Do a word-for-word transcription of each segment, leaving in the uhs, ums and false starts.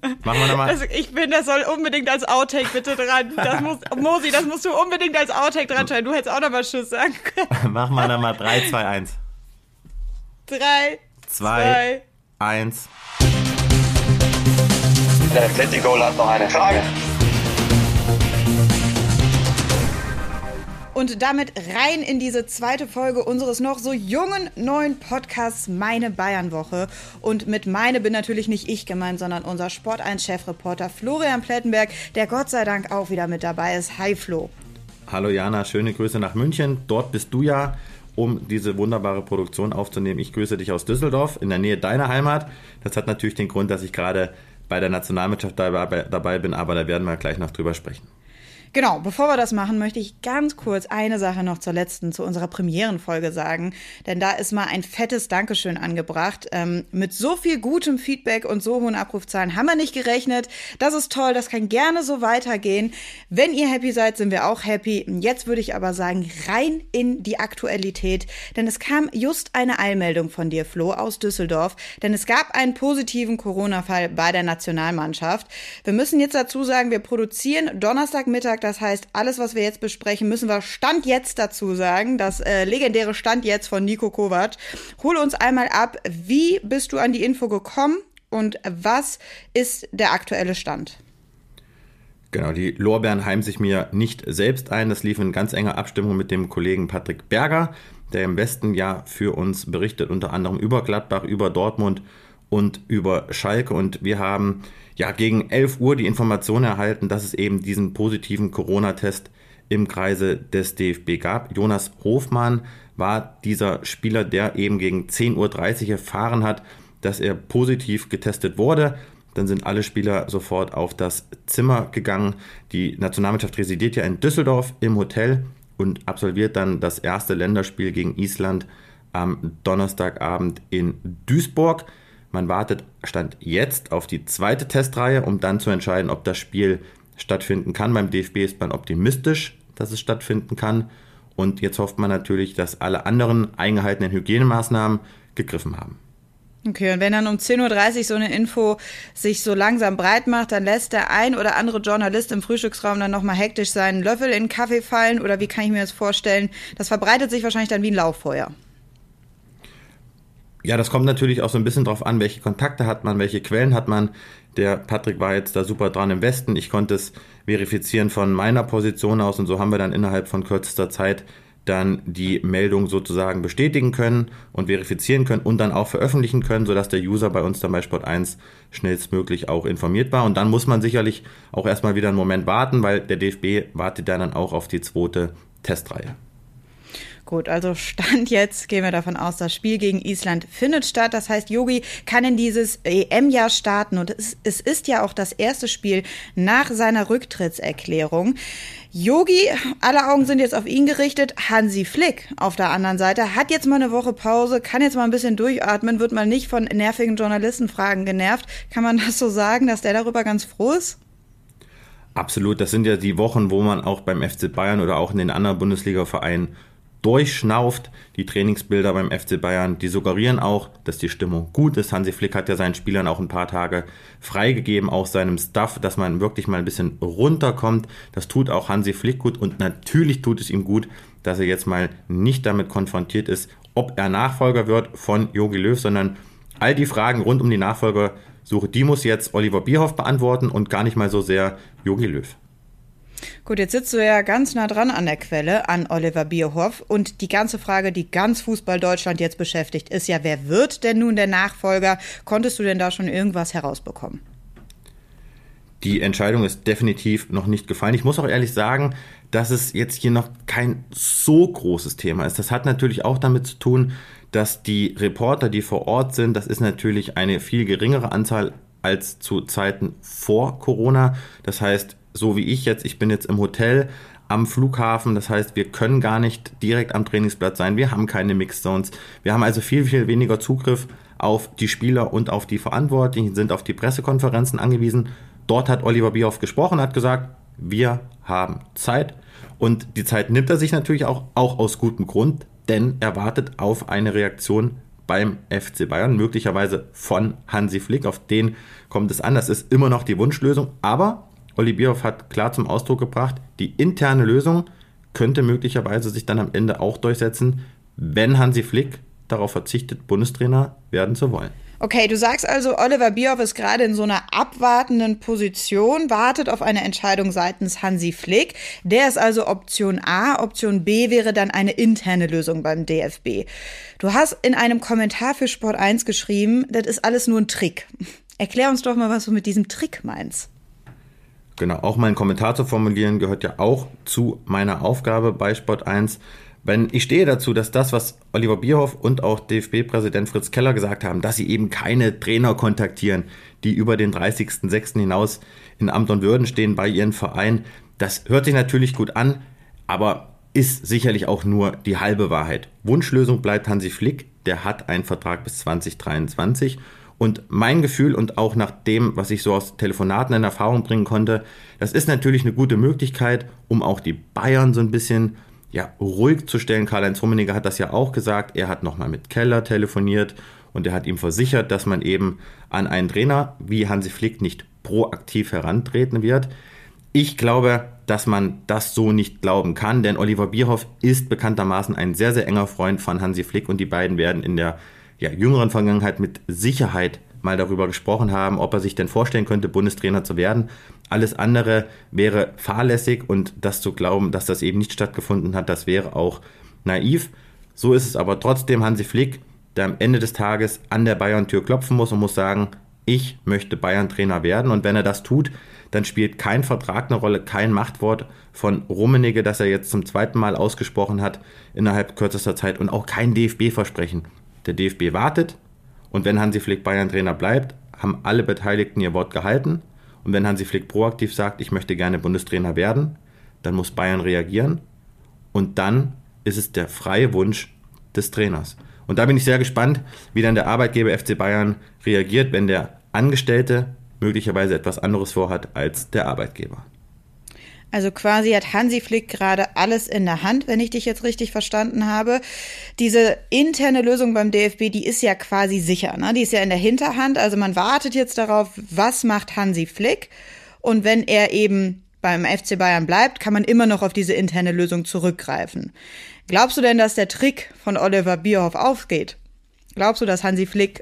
Machen wir nochmal. Das, ich finde, das soll unbedingt als Outtake bitte dran. Das muss, Mosi, das musst du unbedingt als Outtake dran schreiben. Du hättest auch nochmal Tschüss sagen können. Machen wir nochmal drei, zwei, eins. drei, zwei, eins. Der Atletico hat noch eine Frage. Und damit rein in diese zweite Folge unseres noch so jungen neuen Podcasts Meine Bayern-Woche. Und mit meine bin natürlich nicht ich gemeint, sondern unser Sport eins Chefreporter Florian Plettenberg, der Gott sei Dank auch wieder mit dabei ist. Hi Flo. Hallo Jana, schöne Grüße nach München. Dort bist du ja, um diese wunderbare Produktion aufzunehmen. Ich grüße dich aus Düsseldorf, in der Nähe deiner Heimat. Das hat natürlich den Grund, dass ich gerade bei der Nationalmannschaft dabei, dabei bin, aber da werden wir gleich noch drüber sprechen. Genau, bevor wir das machen, möchte ich ganz kurz eine Sache noch zur letzten, zu unserer Premierenfolge sagen. Denn da ist mal ein fettes Dankeschön angebracht. Ähm, mit so viel gutem Feedback und so hohen Abrufzahlen haben wir nicht gerechnet. Das ist toll, das kann gerne so weitergehen. Wenn ihr happy seid, sind wir auch happy. Jetzt würde ich aber sagen, rein in die Aktualität. Denn es kam just eine Eilmeldung von dir, Flo, aus Düsseldorf. Denn es gab einen positiven Corona-Fall bei der Nationalmannschaft. Wir müssen jetzt dazu sagen, wir produzieren Donnerstagmittag. Das heißt, alles, was wir jetzt besprechen, müssen wir Stand jetzt dazu sagen. Das äh, legendäre Stand jetzt von Niko Kovac. Hol uns einmal ab, wie bist du an die Info gekommen und was ist der aktuelle Stand? Genau, die Lorbeeren heimen sich mir nicht selbst ein. Das lief in ganz enger Abstimmung mit dem Kollegen Patrick Berger, der im Westen ja für uns berichtet, unter anderem über Gladbach, über Dortmund und über Schalke. Und wir haben ja gegen elf Uhr die Information erhalten, dass es eben diesen positiven Corona-Test im Kreise des D F B gab. Jonas Hofmann war dieser Spieler, der eben gegen zehn Uhr dreißig erfahren hat, dass er positiv getestet wurde. Dann sind alle Spieler sofort auf das Zimmer gegangen. Die Nationalmannschaft residiert ja in Düsseldorf im Hotel und absolviert dann das erste Länderspiel gegen Island am Donnerstagabend in Duisburg. Man wartet Stand jetzt auf die zweite Testreihe, um dann zu entscheiden, ob das Spiel stattfinden kann. Beim D F B ist man optimistisch, dass es stattfinden kann. Und jetzt hofft man natürlich, dass alle anderen eingehaltenen Hygienemaßnahmen gegriffen haben. Okay, und wenn dann um zehn Uhr dreißig so eine Info sich so langsam breit macht, dann lässt der ein oder andere Journalist im Frühstücksraum dann nochmal hektisch seinen Löffel in den Kaffee fallen? Oder wie kann ich mir das vorstellen? Das verbreitet sich wahrscheinlich dann wie ein Lauffeuer. Ja, das kommt natürlich auch so ein bisschen drauf an, welche Kontakte hat man, welche Quellen hat man. Der Patrick war jetzt da super dran im Westen. Ich konnte es verifizieren von meiner Position aus und so haben wir dann innerhalb von kürzester Zeit dann die Meldung sozusagen bestätigen können und verifizieren können und dann auch veröffentlichen können, sodass der User bei uns dann bei Sport eins schnellstmöglich auch informiert war. Und dann muss man sicherlich auch erstmal wieder einen Moment warten, weil der D F B wartet dann auch auf die zweite Testreihe. Gut, also Stand jetzt gehen wir davon aus, das Spiel gegen Island findet statt. Das heißt, Jogi kann in dieses E M-Jahr starten und es, es ist ja auch das erste Spiel nach seiner Rücktrittserklärung. Jogi, alle Augen sind jetzt auf ihn gerichtet. Hansi Flick auf der anderen Seite hat jetzt mal eine Woche Pause, kann jetzt mal ein bisschen durchatmen, wird mal nicht von nervigen Journalistenfragen genervt. Kann man das so sagen, dass der darüber ganz froh ist? Absolut, das sind ja die Wochen, wo man auch beim F C Bayern oder auch in den anderen Bundesliga-Vereinen durchschnauft. Die Trainingsbilder beim F C Bayern, die suggerieren auch, dass die Stimmung gut ist. Hansi Flick hat ja seinen Spielern auch ein paar Tage freigegeben, auch seinem Staff, dass man wirklich mal ein bisschen runterkommt. Das tut auch Hansi Flick gut und natürlich tut es ihm gut, dass er jetzt mal nicht damit konfrontiert ist, ob er Nachfolger wird von Jogi Löw, sondern all die Fragen rund um die Nachfolgersuche, die muss jetzt Oliver Bierhoff beantworten und gar nicht mal so sehr Jogi Löw. Gut, jetzt sitzt du ja ganz nah dran an der Quelle, an Oliver Bierhoff. Und die ganze Frage, die ganz Fußball Deutschland jetzt beschäftigt, ist ja, wer wird denn nun der Nachfolger? Konntest du denn da schon irgendwas herausbekommen? Die Entscheidung ist definitiv noch nicht gefallen. Ich muss auch ehrlich sagen, dass es jetzt hier noch kein so großes Thema ist. Das hat natürlich auch damit zu tun, dass die Reporter, die vor Ort sind, das ist natürlich eine viel geringere Anzahl als zu Zeiten vor Corona. Das heißt, so wie ich jetzt, ich bin jetzt im Hotel am Flughafen, das heißt, wir können gar nicht direkt am Trainingsplatz sein, wir haben keine Mixed Zones, wir haben also viel, viel weniger Zugriff auf die Spieler und auf die Verantwortlichen, sind auf die Pressekonferenzen angewiesen. Dort hat Oliver Bierhoff gesprochen, hat gesagt, wir haben Zeit und die Zeit nimmt er sich natürlich auch, auch aus gutem Grund, denn er wartet auf eine Reaktion beim F C Bayern, möglicherweise von Hansi Flick. Auf den kommt es an. Das ist immer noch die Wunschlösung. Aber Olli Bierhoff hat klar zum Ausdruck gebracht, die interne Lösung könnte möglicherweise sich dann am Ende auch durchsetzen, wenn Hansi Flick darauf verzichtet, Bundestrainer werden zu wollen. Okay, du sagst also, Oliver Bierhoff ist gerade in so einer abwartenden Position, wartet auf eine Entscheidung seitens Hansi Flick. Der ist also Option A. Option B wäre dann eine interne Lösung beim D F B. Du hast in einem Kommentar für Sport eins geschrieben, das ist alles nur ein Trick. Erklär uns doch mal, was du mit diesem Trick meinst. Genau, auch mein Kommentar zu formulieren gehört ja auch zu meiner Aufgabe bei Sport eins. Wenn ich stehe dazu, dass das, was Oliver Bierhoff und auch D F B-Präsident Fritz Keller gesagt haben, dass sie eben keine Trainer kontaktieren, die über den dreißigsten sechsten hinaus in Amt und Würden stehen bei ihren Vereinen, das hört sich natürlich gut an, aber ist sicherlich auch nur die halbe Wahrheit. Wunschlösung bleibt Hansi Flick, der hat einen Vertrag bis zwanzig dreiundzwanzig. Und mein Gefühl und auch nach dem, was ich so aus Telefonaten in Erfahrung bringen konnte, das ist natürlich eine gute Möglichkeit, um auch die Bayern so ein bisschen ja, ruhig zu stellen. Karl-Heinz Rummenigge hat das ja auch gesagt. Er hat nochmal mit Keller telefoniert und er hat ihm versichert, dass man eben an einen Trainer wie Hansi Flick nicht proaktiv herantreten wird. Ich glaube, dass man das so nicht glauben kann, denn Oliver Bierhoff ist bekanntermaßen ein sehr, sehr enger Freund von Hansi Flick und die beiden werden in der ja, jüngeren Vergangenheit mit Sicherheit mal darüber gesprochen haben, ob er sich denn vorstellen könnte, Bundestrainer zu werden. Alles andere wäre fahrlässig und das zu glauben, dass das eben nicht stattgefunden hat, das wäre auch naiv. So ist es aber trotzdem Hansi Flick, der am Ende des Tages an der Bayern-Tür klopfen muss und muss sagen, ich möchte Bayern-Trainer werden. Und wenn er das tut, dann spielt kein Vertrag eine Rolle, kein Machtwort von Rummenigge, das er jetzt zum zweiten Mal ausgesprochen hat innerhalb kürzester Zeit und auch kein D F B-Versprechen. Der D F B wartet und wenn Hansi Flick Bayern-Trainer bleibt, haben alle Beteiligten ihr Wort gehalten. Und wenn Hansi Flick proaktiv sagt, ich möchte gerne Bundestrainer werden, dann muss Bayern reagieren und dann ist es der freie Wunsch des Trainers. Und da bin ich sehr gespannt, wie dann der Arbeitgeber F C Bayern reagiert, wenn der Angestellte möglicherweise etwas anderes vorhat als der Arbeitgeber. Also quasi hat Hansi Flick gerade alles in der Hand, wenn ich dich jetzt richtig verstanden habe. Diese interne Lösung beim D F B, die ist ja quasi sicher, ne? Die ist ja in der Hinterhand. Also man wartet jetzt darauf, was macht Hansi Flick? Und wenn er eben beim F C Bayern bleibt, kann man immer noch auf diese interne Lösung zurückgreifen. Glaubst du denn, dass der Trick von Oliver Bierhoff aufgeht? Glaubst du, dass Hansi Flick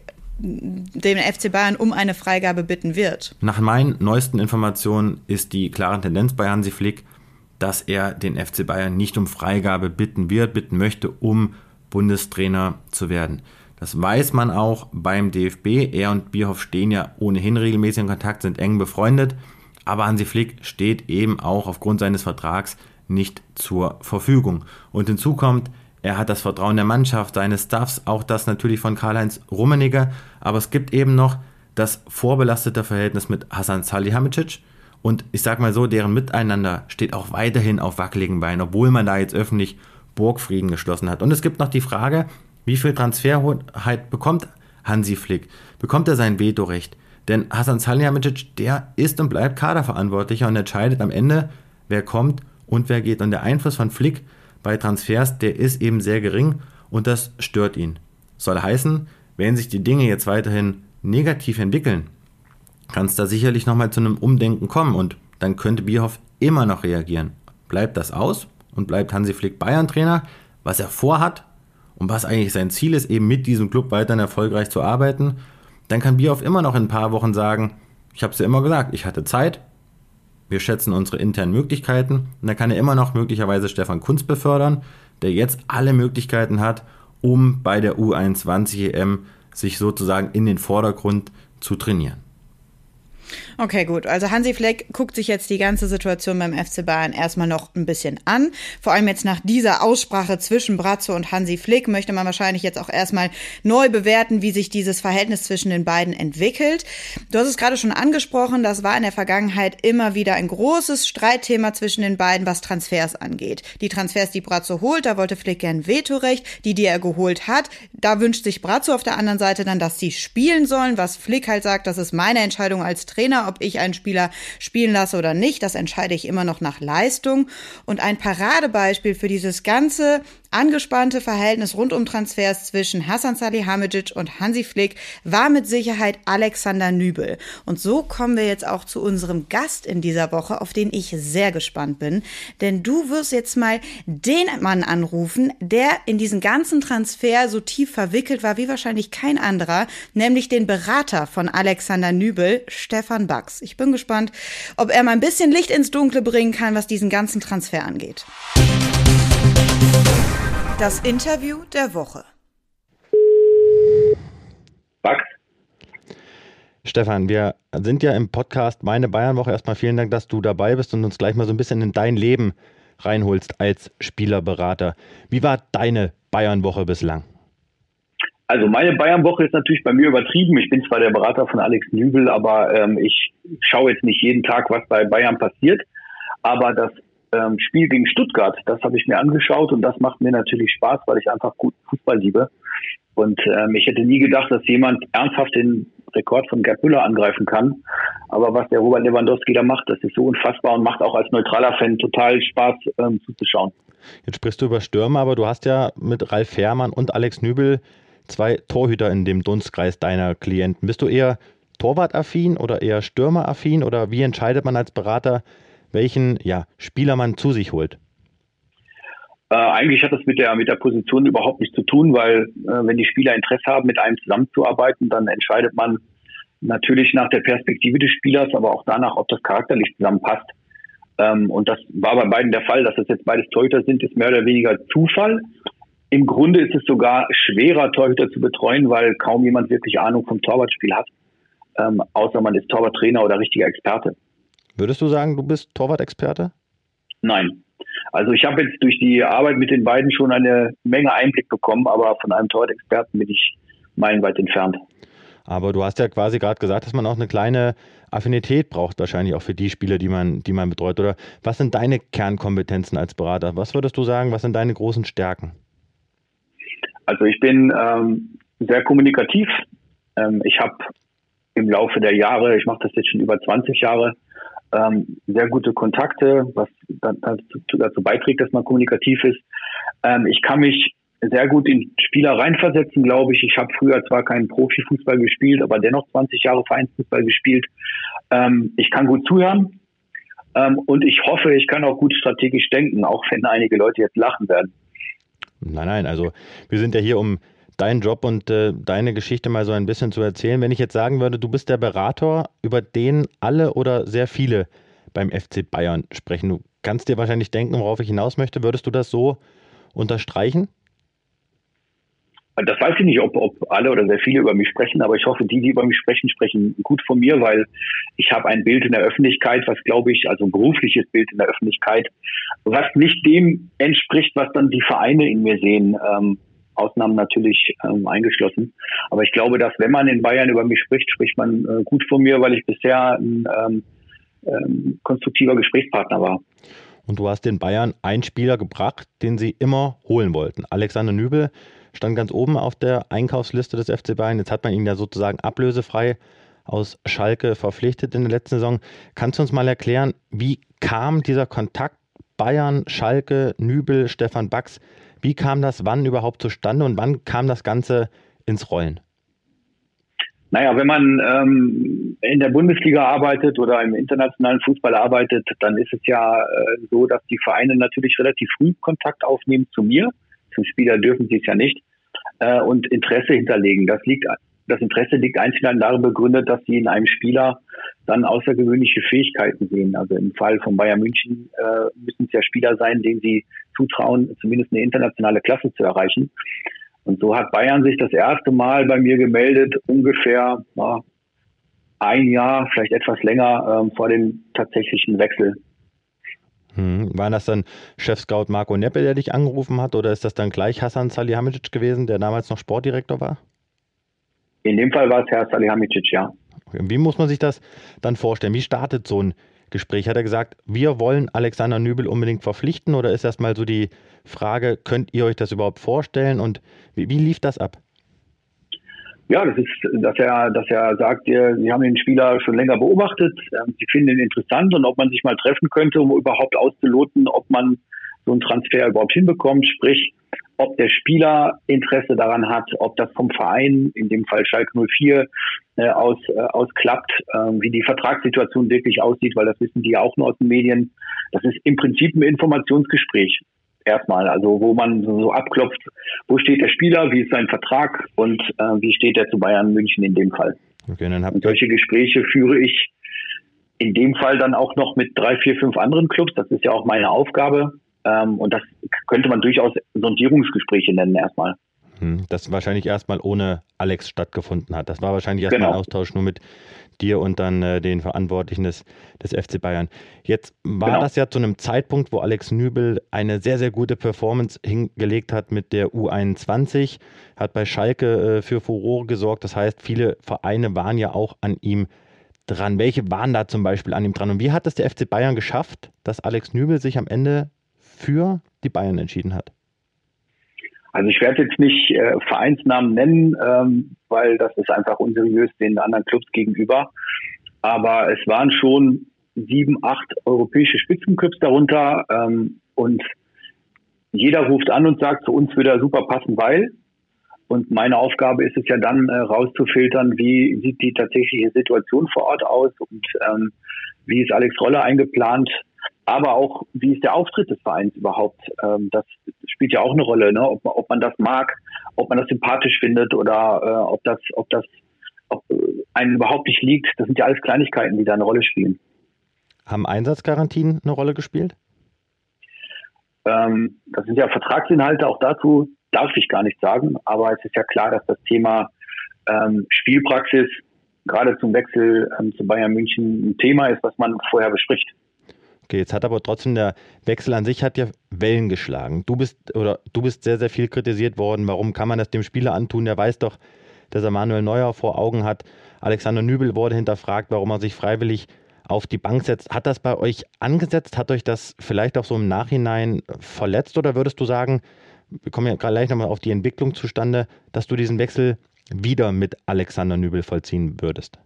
den F C Bayern um eine Freigabe bitten wird? Nach meinen neuesten Informationen ist die klare Tendenz bei Hansi Flick, dass er den F C Bayern nicht um Freigabe bitten wird, bitten möchte, um Bundestrainer zu werden. Das weiß man auch beim D F B. Er und Bierhoff stehen ja ohnehin regelmäßig in Kontakt, sind eng befreundet. Aber Hansi Flick steht eben auch aufgrund seines Vertrags nicht zur Verfügung. Und hinzu kommt, er hat das Vertrauen der Mannschaft, seines Staffs, auch das natürlich von Karl-Heinz Rummenigge. Aber es gibt eben noch das vorbelastete Verhältnis mit Hasan Salihamidzic. Und ich sag mal so, deren Miteinander steht auch weiterhin auf wackeligen Beinen, obwohl man da jetzt öffentlich Burgfrieden geschlossen hat. Und es gibt noch die Frage, wie viel Transferhoheit bekommt Hansi Flick? Bekommt er sein Vetorecht? Denn Hasan Salihamidzic, der ist und bleibt Kaderverantwortlicher und entscheidet am Ende, wer kommt und wer geht. Und der Einfluss von Flick bei Transfers, der ist eben sehr gering und das stört ihn. Soll heißen, wenn sich die Dinge jetzt weiterhin negativ entwickeln, kann es da sicherlich nochmal zu einem Umdenken kommen und dann könnte Bierhoff immer noch reagieren. Bleibt das aus und bleibt Hansi Flick Bayern-Trainer, was er vorhat und was eigentlich sein Ziel ist, eben mit diesem Club weiterhin erfolgreich zu arbeiten, dann kann Bierhoff immer noch in ein paar Wochen sagen, ich habe es ja immer gesagt, ich hatte Zeit, wir schätzen unsere internen Möglichkeiten und dann kann er immer noch möglicherweise Stefan Kuntz befördern, der jetzt alle Möglichkeiten hat, um bei der U einundzwanzig E M sich sozusagen in den Vordergrund zu trainieren. Okay, gut. Also Hansi Flick guckt sich jetzt die ganze Situation beim F C Bayern erstmal noch ein bisschen an. Vor allem jetzt nach dieser Aussprache zwischen Brazzo und Hansi Flick möchte man wahrscheinlich jetzt auch erstmal neu bewerten, wie sich dieses Verhältnis zwischen den beiden entwickelt. Du hast es gerade schon angesprochen, das war in der Vergangenheit immer wieder ein großes Streitthema zwischen den beiden, was Transfers angeht. Die Transfers, die Brazzo holt, da wollte Flick gern Vetorecht. Die, die er geholt hat, da wünscht sich Brazzo auf der anderen Seite dann, dass sie spielen sollen, was Flick halt sagt, das ist meine Entscheidung als Trainer, ob ich einen Spieler spielen lasse oder nicht, das entscheide ich immer noch nach Leistung. Und ein Paradebeispiel für dieses ganze angespannte Verhältnis rund um Transfers zwischen Hasan Salihamidzic und Hansi Flick war mit Sicherheit Alexander Nübel. Und so kommen wir jetzt auch zu unserem Gast in dieser Woche, auf den ich sehr gespannt bin. Denn du wirst jetzt mal den Mann anrufen, der in diesen ganzen Transfer so tief verwickelt war wie wahrscheinlich kein anderer, nämlich den Berater von Alexander Nübel, Stefan Bax. Ich bin gespannt, ob er mal ein bisschen Licht ins Dunkle bringen kann, was diesen ganzen Transfer angeht. Das Interview der Woche. Bax. Stefan, wir sind ja im Podcast Meine Bayernwoche. Erstmal vielen Dank, dass du dabei bist und uns gleich mal so ein bisschen in dein Leben reinholst als Spielerberater. Wie war deine Bayernwoche bislang? Also meine Bayernwoche ist natürlich bei mir übertrieben. Ich bin zwar der Berater von Alex Nübel, aber ähm, ich schaue jetzt nicht jeden Tag, was bei Bayern passiert. Aber das ähm, Spiel gegen Stuttgart, das habe ich mir angeschaut und das macht mir natürlich Spaß, weil ich einfach gut Fußball liebe. Und ähm, ich hätte nie gedacht, dass jemand ernsthaft den Rekord von Gerd Müller angreifen kann. Aber was der Robert Lewandowski da macht, das ist so unfassbar und macht auch als neutraler Fan total Spaß ähm, zuzuschauen. Jetzt sprichst du über Stürmer, aber du hast ja mit Ralf Fährmann und Alex Nübel zwei Torhüter in dem Dunstkreis deiner Klienten. Bist du eher torwartaffin oder eher stürmeraffin oder wie entscheidet man als Berater, welchen ja, Spieler man zu sich holt? Äh, eigentlich hat das mit der mit der Position überhaupt nichts zu tun, weil äh, wenn die Spieler Interesse haben, mit einem zusammenzuarbeiten, dann entscheidet man natürlich nach der Perspektive des Spielers, aber auch danach, ob das charakterlich zusammenpasst. Ähm, und das war bei beiden der Fall, dass das jetzt beides Torhüter sind, ist mehr oder weniger Zufall. Im Grunde ist es sogar schwerer, Torhüter zu betreuen, weil kaum jemand wirklich Ahnung vom Torwartspiel hat, ähm, außer man ist Torwarttrainer oder richtiger Experte. Würdest du sagen, du bist Torwart-Experte? Nein. Also ich habe jetzt durch die Arbeit mit den beiden schon eine Menge Einblick bekommen, aber von einem Torwart-Experten bin ich meilenweit entfernt. Aber du hast ja quasi gerade gesagt, dass man auch eine kleine Affinität braucht, wahrscheinlich auch für die Spieler, die man, die man betreut. Oder was sind deine Kernkompetenzen als Berater? Was würdest du sagen, was sind deine großen Stärken? Also ich bin ähm, sehr kommunikativ. Ähm, ich habe im Laufe der Jahre, ich mache das jetzt schon über zwanzig Jahre, ähm, sehr gute Kontakte, was dazu, dazu beiträgt, dass man kommunikativ ist. Ähm, ich kann mich sehr gut in Spieler reinversetzen, glaube ich. Ich habe früher zwar keinen Profifußball gespielt, aber dennoch zwanzig Jahre Vereinsfußball gespielt. Ähm, ich kann gut zuhören ähm, und ich hoffe, ich kann auch gut strategisch denken, auch wenn einige Leute jetzt lachen werden. Nein, nein, also wir sind ja hier, um deinen Job und äh, deine Geschichte mal so ein bisschen zu erzählen. Wenn ich jetzt sagen würde, du bist der Berater, über den alle oder sehr viele beim F C Bayern sprechen. Du kannst dir wahrscheinlich denken, worauf ich hinaus möchte. Würdest du das so unterstreichen? Das weiß ich nicht, ob, ob alle oder sehr viele über mich sprechen, aber ich hoffe, die, die über mich sprechen, sprechen gut von mir, weil ich habe ein Bild in der Öffentlichkeit, was glaube ich, also ein berufliches Bild in der Öffentlichkeit, was nicht dem entspricht, was dann die Vereine in mir sehen. Ähm, Ausnahmen natürlich ähm, eingeschlossen. Aber ich glaube, dass wenn man in Bayern über mich spricht, spricht man äh, gut von mir, weil ich bisher ein ähm, ähm, konstruktiver Gesprächspartner war. Und du hast den Bayern einen Spieler gebracht, den sie immer holen wollten. Alexander Nübel stand ganz oben auf der Einkaufsliste des F C Bayern. Jetzt hat man ihn ja sozusagen ablösefrei aus Schalke verpflichtet in der letzten Saison. Kannst du uns mal erklären, wie kam dieser Kontakt Bayern, Schalke, Nübel, Stefan Bax? Wie kam das wann überhaupt zustande und wann kam das Ganze ins Rollen? Naja, wenn man ähm, in der Bundesliga arbeitet oder im internationalen Fußball arbeitet, dann ist es ja äh, so, dass die Vereine natürlich relativ früh Kontakt aufnehmen zu mir. Zum Spieler dürfen sie es ja nicht. Äh, und Interesse hinterlegen. Das liegt, das Interesse liegt einzig darin begründet, dass sie in einem Spieler dann außergewöhnliche Fähigkeiten sehen. Also im Fall von Bayern München äh, müssen es ja Spieler sein, denen sie zutrauen, zumindest eine internationale Klasse zu erreichen. Und so hat Bayern sich das erste Mal bei mir gemeldet, ungefähr ja, ein Jahr, vielleicht etwas länger ähm, vor dem tatsächlichen Wechsel. Hm. War das dann Chef-Scout Marco Neppe, der dich angerufen hat, oder ist das dann gleich Hasan Salihamidzic gewesen, der damals noch Sportdirektor war? In dem Fall war es Herr Salihamidzic, ja. Okay. Wie muss man sich das dann vorstellen? Wie startet so ein Gespräch? Hat er gesagt, wir wollen Alexander Nübel unbedingt verpflichten, oder ist erstmal so die Frage, könnt ihr euch das überhaupt vorstellen und wie, wie lief das ab? Ja, das ist, dass er, dass er sagt, wir, Sie haben den Spieler schon länger beobachtet, Sie finden ihn interessant und ob man sich mal treffen könnte, um überhaupt auszuloten, ob man so einen Transfer überhaupt hinbekommt, sprich, ob der Spieler Interesse daran hat, ob das vom Verein, in dem Fall Schalke null vier, äh, aus, äh, ausklappt, äh, wie die Vertragssituation wirklich aussieht, weil das wissen die ja auch nur aus den Medien. Das ist im Prinzip ein Informationsgespräch erstmal, also wo man so, so abklopft, wo steht der Spieler, wie ist sein Vertrag und äh, wie steht er zu Bayern München in dem Fall. Okay, dann habt und solche Gespräche führe ich in dem Fall dann auch noch mit drei, vier, fünf anderen Clubs. Das ist ja auch meine Aufgabe. Ähm, und das könnte man durchaus Sondierungsgespräche nennen erstmal. Das wahrscheinlich erstmal ohne Alex stattgefunden hat. Das war wahrscheinlich erstmal Genau. ein Austausch nur mit dir und dann äh, den Verantwortlichen des, des F C Bayern. Jetzt war Genau. das ja zu einem Zeitpunkt, wo Alex Nübel eine sehr, sehr gute Performance hingelegt hat mit der U einundzwanzig, hat bei Schalke äh, für Furore gesorgt. Das heißt, viele Vereine waren ja auch an ihm dran. Welche waren da zum Beispiel an ihm dran? Und wie hat es der F C Bayern geschafft, dass Alex Nübel sich am Ende für die Bayern entschieden hat? Also ich werde jetzt nicht äh, Vereinsnamen nennen, ähm, weil das ist einfach unseriös den anderen Clubs gegenüber. Aber es waren schon sieben, acht europäische Spitzenclubs darunter. Ähm, und jeder ruft an und sagt, zu uns würde er super passen, weil. Und meine Aufgabe ist es ja dann äh, rauszufiltern, wie sieht die tatsächliche Situation vor Ort aus und ähm, wie ist Alex Rolle eingeplant. Aber auch, wie ist der Auftritt des Vereins überhaupt? Ähm, das spielt ja auch eine Rolle, ne? Ob, ob man das mag, ob man das sympathisch findet oder äh, ob das, ob das ob, äh, einem überhaupt nicht liegt. Das sind ja alles Kleinigkeiten, die da eine Rolle spielen. Haben Einsatzgarantien eine Rolle gespielt? Ähm, das sind ja Vertragsinhalte, auch dazu darf ich gar nichts sagen. Aber es ist ja klar, dass das Thema ähm, Spielpraxis gerade zum Wechsel ähm, zu Bayern München ein Thema ist, was man vorher bespricht. Okay, jetzt hat aber trotzdem der Wechsel an sich hat ja Wellen geschlagen. Du bist oder du bist sehr, sehr viel kritisiert worden. Warum kann man das dem Spieler antun? Der weiß doch, dass er Manuel Neuer vor Augen hat. Alexander Nübel wurde hinterfragt, warum er sich freiwillig auf die Bank setzt. Hat das bei euch angesetzt? Hat euch das vielleicht auch so im Nachhinein verletzt? Oder würdest du sagen, wir kommen ja gleich nochmal auf die Entwicklung zustande, dass du diesen Wechsel wieder mit Alexander Nübel vollziehen würdest?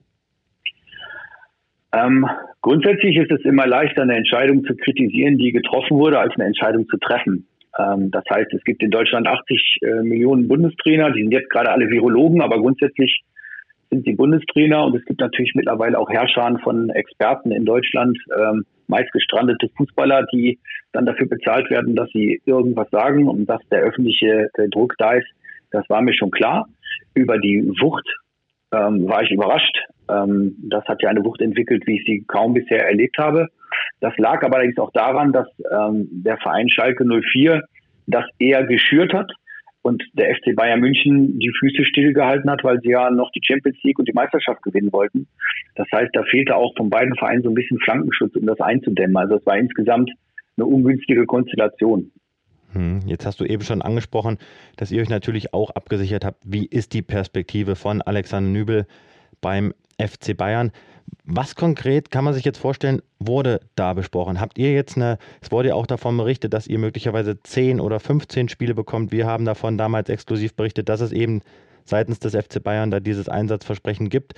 Ähm, grundsätzlich ist es immer leichter, eine Entscheidung zu kritisieren, die getroffen wurde, als eine Entscheidung zu treffen. Ähm, das heißt, es gibt in Deutschland achtzig äh, Millionen Bundestrainer, die sind jetzt gerade alle Virologen, aber grundsätzlich sind sie Bundestrainer und es gibt natürlich mittlerweile auch Herrscher von Experten in Deutschland, ähm, meist gestrandete Fußballer, die dann dafür bezahlt werden, dass sie irgendwas sagen und dass der öffentliche äh, Druck da ist. Das war mir schon klar. Über die Wucht ähm, war ich überrascht. Ähm, das hat ja eine Wucht entwickelt, wie ich sie kaum bisher erlebt habe. Das lag aber allerdings auch daran, dass ähm, der Verein Schalke null vier das eher geschürt hat und der F C Bayern München die Füße stillgehalten hat, weil sie ja noch die Champions League und die Meisterschaft gewinnen wollten. Das heißt, da fehlte auch von beiden Vereinen so ein bisschen Flankenschutz, um das einzudämmen. Also es war insgesamt eine ungünstige Konstellation. Jetzt hast du eben schon angesprochen, dass ihr euch natürlich auch abgesichert habt. Wie ist die Perspektive von Alexander Nübel beim F C Bayern? Was konkret kann man sich jetzt vorstellen, wurde da besprochen? Habt ihr jetzt eine, es wurde ja auch davon berichtet, dass ihr möglicherweise zehn oder fünfzehn Spiele bekommt. Wir haben davon damals exklusiv berichtet, dass es eben seitens des F C Bayern da dieses Einsatzversprechen gibt.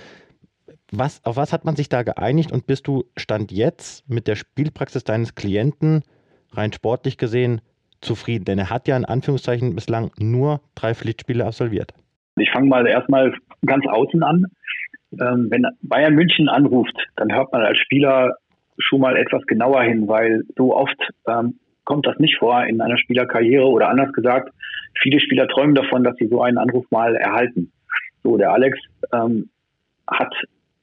Was, auf was hat man sich da geeinigt und bist du Stand jetzt mit der Spielpraxis deines Klienten rein sportlich gesehen zufrieden? Denn er hat ja in Anführungszeichen bislang nur drei Pflichtspiele absolviert. Ich fange mal erstmal ganz außen an. Ähm, wenn Bayern München anruft, dann hört man als Spieler schon mal etwas genauer hin, weil so oft ähm, kommt das nicht vor in einer Spielerkarriere oder anders gesagt, viele Spieler träumen davon, dass sie so einen Anruf mal erhalten. So, der Alex ähm, hat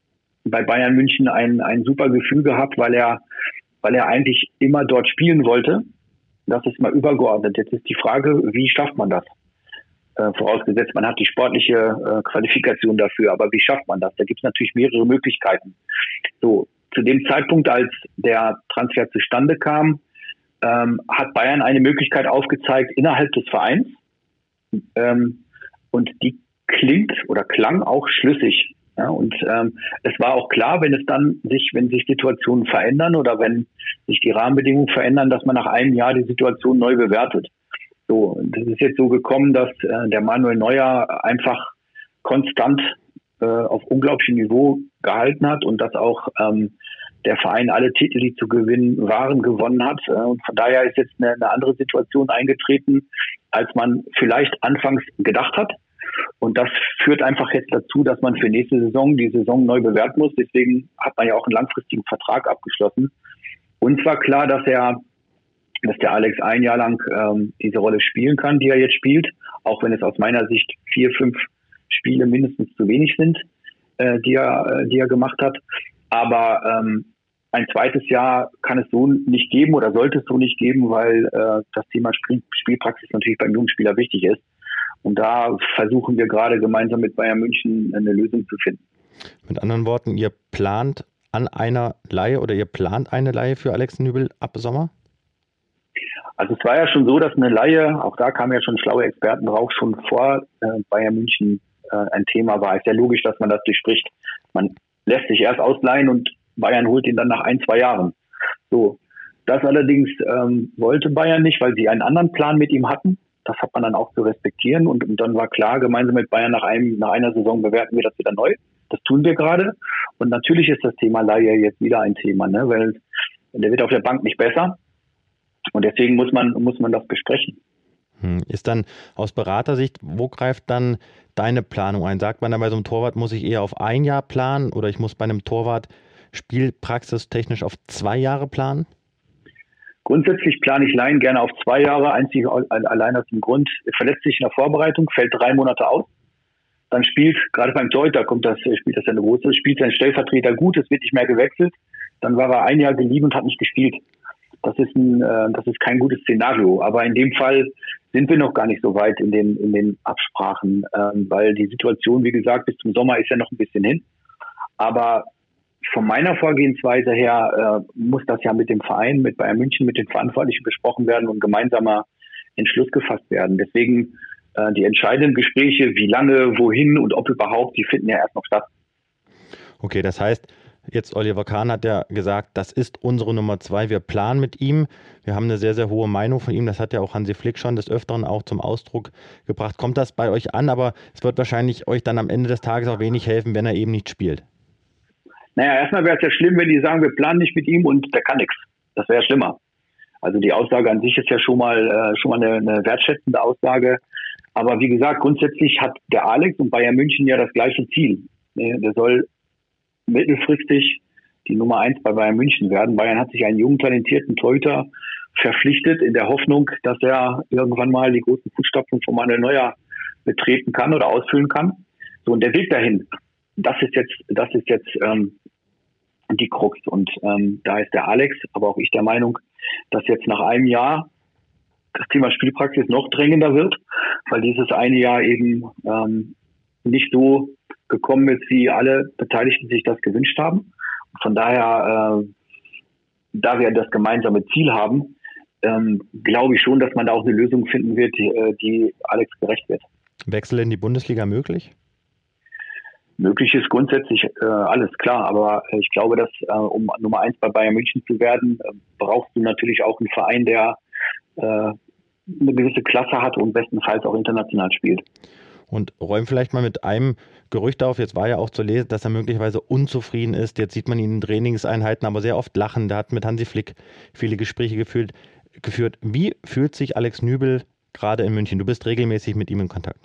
bei Bayern München ein, ein super Gefühl gehabt, weil er, weil er eigentlich immer dort spielen wollte. Das ist mal übergeordnet. Jetzt ist die Frage, wie schafft man das? Äh, vorausgesetzt, man hat die sportliche äh, Qualifikation dafür. Aber wie schafft man das? Da gibt es natürlich mehrere Möglichkeiten. So, zu dem Zeitpunkt, als der Transfer zustande kam, ähm, hat Bayern eine Möglichkeit aufgezeigt innerhalb des Vereins. Ähm, und die klingt oder klang auch schlüssig. Ja, und ähm, es war auch klar, wenn es dann sich, wenn sich Situationen verändern oder wenn sich die Rahmenbedingungen verändern, dass man nach einem Jahr die Situation neu bewertet. So, das ist jetzt so gekommen, dass äh, der Manuel Neuer einfach konstant äh, auf unglaublichem Niveau gehalten hat und dass auch ähm, der Verein alle Titel, die zu gewinnen waren, gewonnen hat. Und von daher ist jetzt eine, eine andere Situation eingetreten, als man vielleicht anfangs gedacht hat. Und das führt einfach jetzt dazu, dass man für nächste Saison die Saison neu bewerten muss. Deswegen hat man ja auch einen langfristigen Vertrag abgeschlossen. Uns war klar, dass er, dass der Alex ein Jahr lang ähm, diese Rolle spielen kann, die er jetzt spielt, auch wenn es aus meiner Sicht vier, fünf Spiele mindestens zu wenig sind, äh, die er, die er gemacht hat. Aber ähm, ein zweites Jahr kann es so nicht geben oder sollte es so nicht geben, weil äh, das Thema Spiel, Spielpraxis natürlich beim Jugendspieler wichtig ist. Und da versuchen wir gerade gemeinsam mit Bayern München eine Lösung zu finden. Mit anderen Worten, ihr plant an einer Leihe oder ihr plant eine Leihe für Alex Nübel ab Sommer? Also es war ja schon so, dass eine Leihe, auch da kamen ja schon schlaue Experten drauf, schon vor äh, Bayern München äh, ein Thema war. Es ist ja logisch, dass man das durchspricht. Man lässt sich erst ausleihen und Bayern holt ihn dann nach ein, zwei Jahren. So, das allerdings ähm, wollte Bayern nicht, weil sie einen anderen Plan mit ihm hatten. Das hat man dann auch zu respektieren und, und dann war klar, gemeinsam mit Bayern nach einem nach einer Saison bewerten wir das wieder neu. Das tun wir gerade. Und natürlich ist das Thema Leihe jetzt wieder ein Thema, ne? Weil der wird auf der Bank nicht besser. Und deswegen muss man muss man das besprechen. Hm. Ist dann aus Beratersicht, wo greift dann deine Planung ein? Sagt man dann bei so einem Torwart, muss ich eher auf ein Jahr planen oder ich muss bei einem Torwart spielpraxistechnisch auf zwei Jahre planen? Grundsätzlich plane ich Laien gerne auf zwei Jahre, einzig allein aus dem Grund, er verletzt sich in der Vorbereitung, fällt drei Monate aus, dann spielt, gerade beim Torhüter kommt das, spielt das ja eine große, spielt sein Stellvertreter gut, es wird nicht mehr gewechselt, dann war er ein Jahr geliehen und hat nicht gespielt. Das ist ein, äh, das ist kein gutes Szenario, aber in dem Fall sind wir noch gar nicht so weit in den, in den Absprachen, ähm, weil die Situation, wie gesagt, bis zum Sommer ist ja noch ein bisschen hin, aber von meiner Vorgehensweise her äh, muss das ja mit dem Verein, mit Bayern München, mit den Verantwortlichen besprochen werden und gemeinsamer Entschluss gefasst werden. Deswegen äh, die entscheidenden Gespräche, wie lange, wohin und ob überhaupt, die finden ja erst noch statt. Okay, das heißt, jetzt Oliver Kahn hat ja gesagt, das ist unsere Nummer zwei. Wir planen mit ihm. Wir haben eine sehr, sehr hohe Meinung von ihm. Das hat ja auch Hansi Flick schon des Öfteren auch zum Ausdruck gebracht. Kommt das bei euch an? Aber es wird wahrscheinlich euch dann am Ende des Tages auch wenig helfen, wenn er eben nicht spielt. Naja, erstmal wäre es ja schlimm, wenn die sagen, wir planen nicht mit ihm und der kann nichts. Das wäre schlimmer. Also die Aussage an sich ist ja schon mal äh, schon mal eine, eine wertschätzende Aussage. Aber wie gesagt, grundsätzlich hat der Alex und Bayern München ja das gleiche Ziel. Der soll mittelfristig die Nummer eins bei Bayern München werden. Bayern hat sich einen jungen, talentierten Torhüter verpflichtet in der Hoffnung, dass er irgendwann mal die großen Fußstapfen von Manuel Neuer betreten kann oder ausfüllen kann. So, und der Weg dahin, das ist jetzt, das ist jetzt ähm, die Krux. Und ähm, da ist der Alex, aber auch ich der Meinung, dass jetzt nach einem Jahr das Thema Spielpraxis noch drängender wird, weil dieses eine Jahr eben ähm, nicht so gekommen ist, wie alle Beteiligten sich das gewünscht haben. Und von daher, äh, da wir das gemeinsame Ziel haben, ähm, glaube ich schon, dass man da auch eine Lösung finden wird, die, die Alex gerecht wird. Wechsel in die Bundesliga möglich? Möglich ist grundsätzlich äh, alles, klar, aber äh, ich glaube, dass äh, um Nummer eins bei Bayern München zu werden, äh, brauchst du natürlich auch einen Verein, der äh, eine gewisse Klasse hat und bestenfalls auch international spielt. Und räum vielleicht mal mit einem Gerücht auf, jetzt war ja auch zu lesen, dass er möglicherweise unzufrieden ist. Jetzt sieht man ihn in Trainingseinheiten aber sehr oft lachen. Der hat mit Hansi Flick viele Gespräche geführt. geführt. Wie fühlt sich Alex Nübel gerade in München? Du bist regelmäßig mit ihm in Kontakt.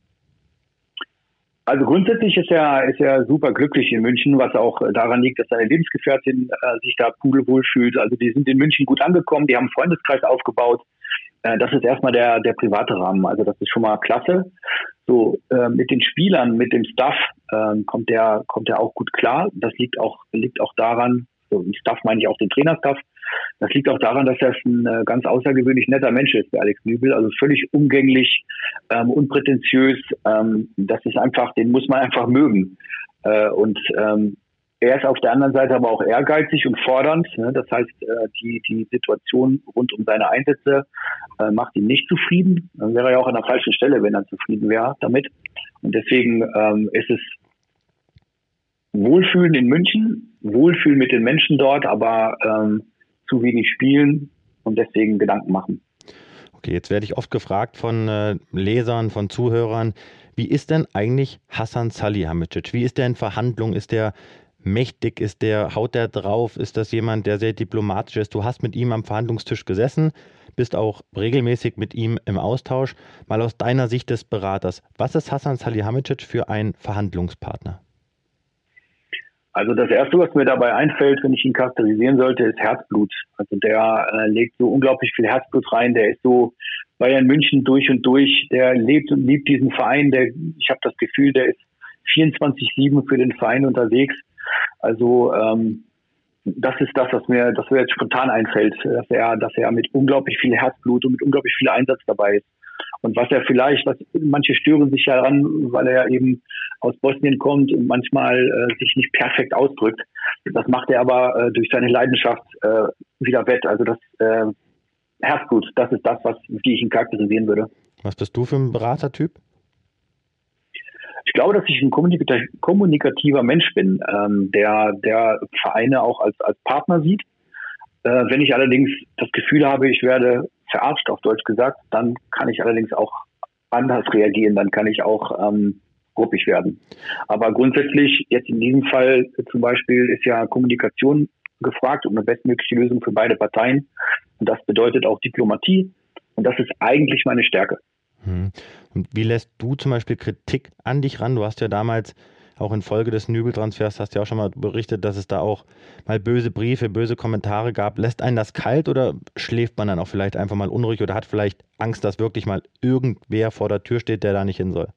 Also grundsätzlich ist er, ist er super glücklich in München, was auch daran liegt, dass seine Lebensgefährtin äh, sich da pudelwohl fühlt. Also die sind in München gut angekommen, die haben einen Freundeskreis aufgebaut. Äh, das ist erstmal der, der private Rahmen, also das ist schon mal klasse. So, äh, mit den Spielern, mit dem Staff äh, kommt der, kommt der auch gut klar. Das liegt auch, liegt auch daran, so im Staff meine ich auch den Trainerstaff. Das liegt auch daran, dass er ein äh, ganz außergewöhnlich netter Mensch ist, der Alex Nübel, also völlig umgänglich, ähm, unprätentiös. Ähm, das ist einfach, den muss man einfach mögen. Äh, und ähm, er ist auf der anderen Seite aber auch ehrgeizig und fordernd. Ne? Das heißt, äh, die die Situation rund um seine Einsätze äh, macht ihn nicht zufrieden. Dann wäre er ja auch an der falschen Stelle, wenn er zufrieden wäre damit. Und deswegen ähm, ist es Wohlfühlen in München, Wohlfühlen mit den Menschen dort, aber ähm, zu wenig spielen und deswegen Gedanken machen. Okay, jetzt werde ich oft gefragt von äh, Lesern, von Zuhörern, wie ist denn eigentlich Hasan Salihamidzic? Wie ist der in Verhandlungen? Ist der mächtig? Ist der, haut der drauf? Ist das jemand, der sehr diplomatisch ist? Du hast mit ihm am Verhandlungstisch gesessen, bist auch regelmäßig mit ihm im Austausch. Mal aus deiner Sicht des Beraters, was ist Hasan Salihamidzic für ein Verhandlungspartner? Also das Erste, was mir dabei einfällt, wenn ich ihn charakterisieren sollte, ist Herzblut. Also der äh, legt so unglaublich viel Herzblut rein. Der ist so Bayern München durch und durch. Der lebt und liebt diesen Verein. Der, ich habe das Gefühl, der ist vierundzwanzig sieben für den Verein unterwegs. Also ähm, das ist das, was mir, das mir jetzt spontan einfällt, dass er, dass er mit unglaublich viel Herzblut und mit unglaublich viel Einsatz dabei ist. Und was er vielleicht, was manche stören sich ja daran, weil er ja eben aus Bosnien kommt und manchmal äh, sich nicht perfekt ausdrückt. Das macht er aber äh, durch seine Leidenschaft äh, wieder wett. Also das äh, Herzblut, das ist das, was wie ich ihn charakterisieren würde. Was bist du für ein Beratertyp? Ich glaube, dass ich ein kommunikativer Mensch bin, ähm, der, der Vereine auch als, als Partner sieht. Äh, wenn ich allerdings das Gefühl habe, ich werde verarscht, auf Deutsch gesagt, dann kann ich allerdings auch anders reagieren, dann kann ich auch ähm, ruppig werden. Aber grundsätzlich, jetzt in diesem Fall zum Beispiel, ist ja Kommunikation gefragt und eine bestmögliche Lösung für beide Parteien. Und das bedeutet auch Diplomatie. Und das ist eigentlich meine Stärke. Und wie lässt du zum Beispiel Kritik an dich ran? Du hast ja damals auch infolge des Nübel-Transfers, hast ja auch schon mal berichtet, dass es da auch mal böse Briefe, böse Kommentare gab. Lässt einen das kalt oder schläft man dann auch vielleicht einfach mal unruhig oder hat vielleicht Angst, dass wirklich mal irgendwer vor der Tür steht, der da nicht hin soll?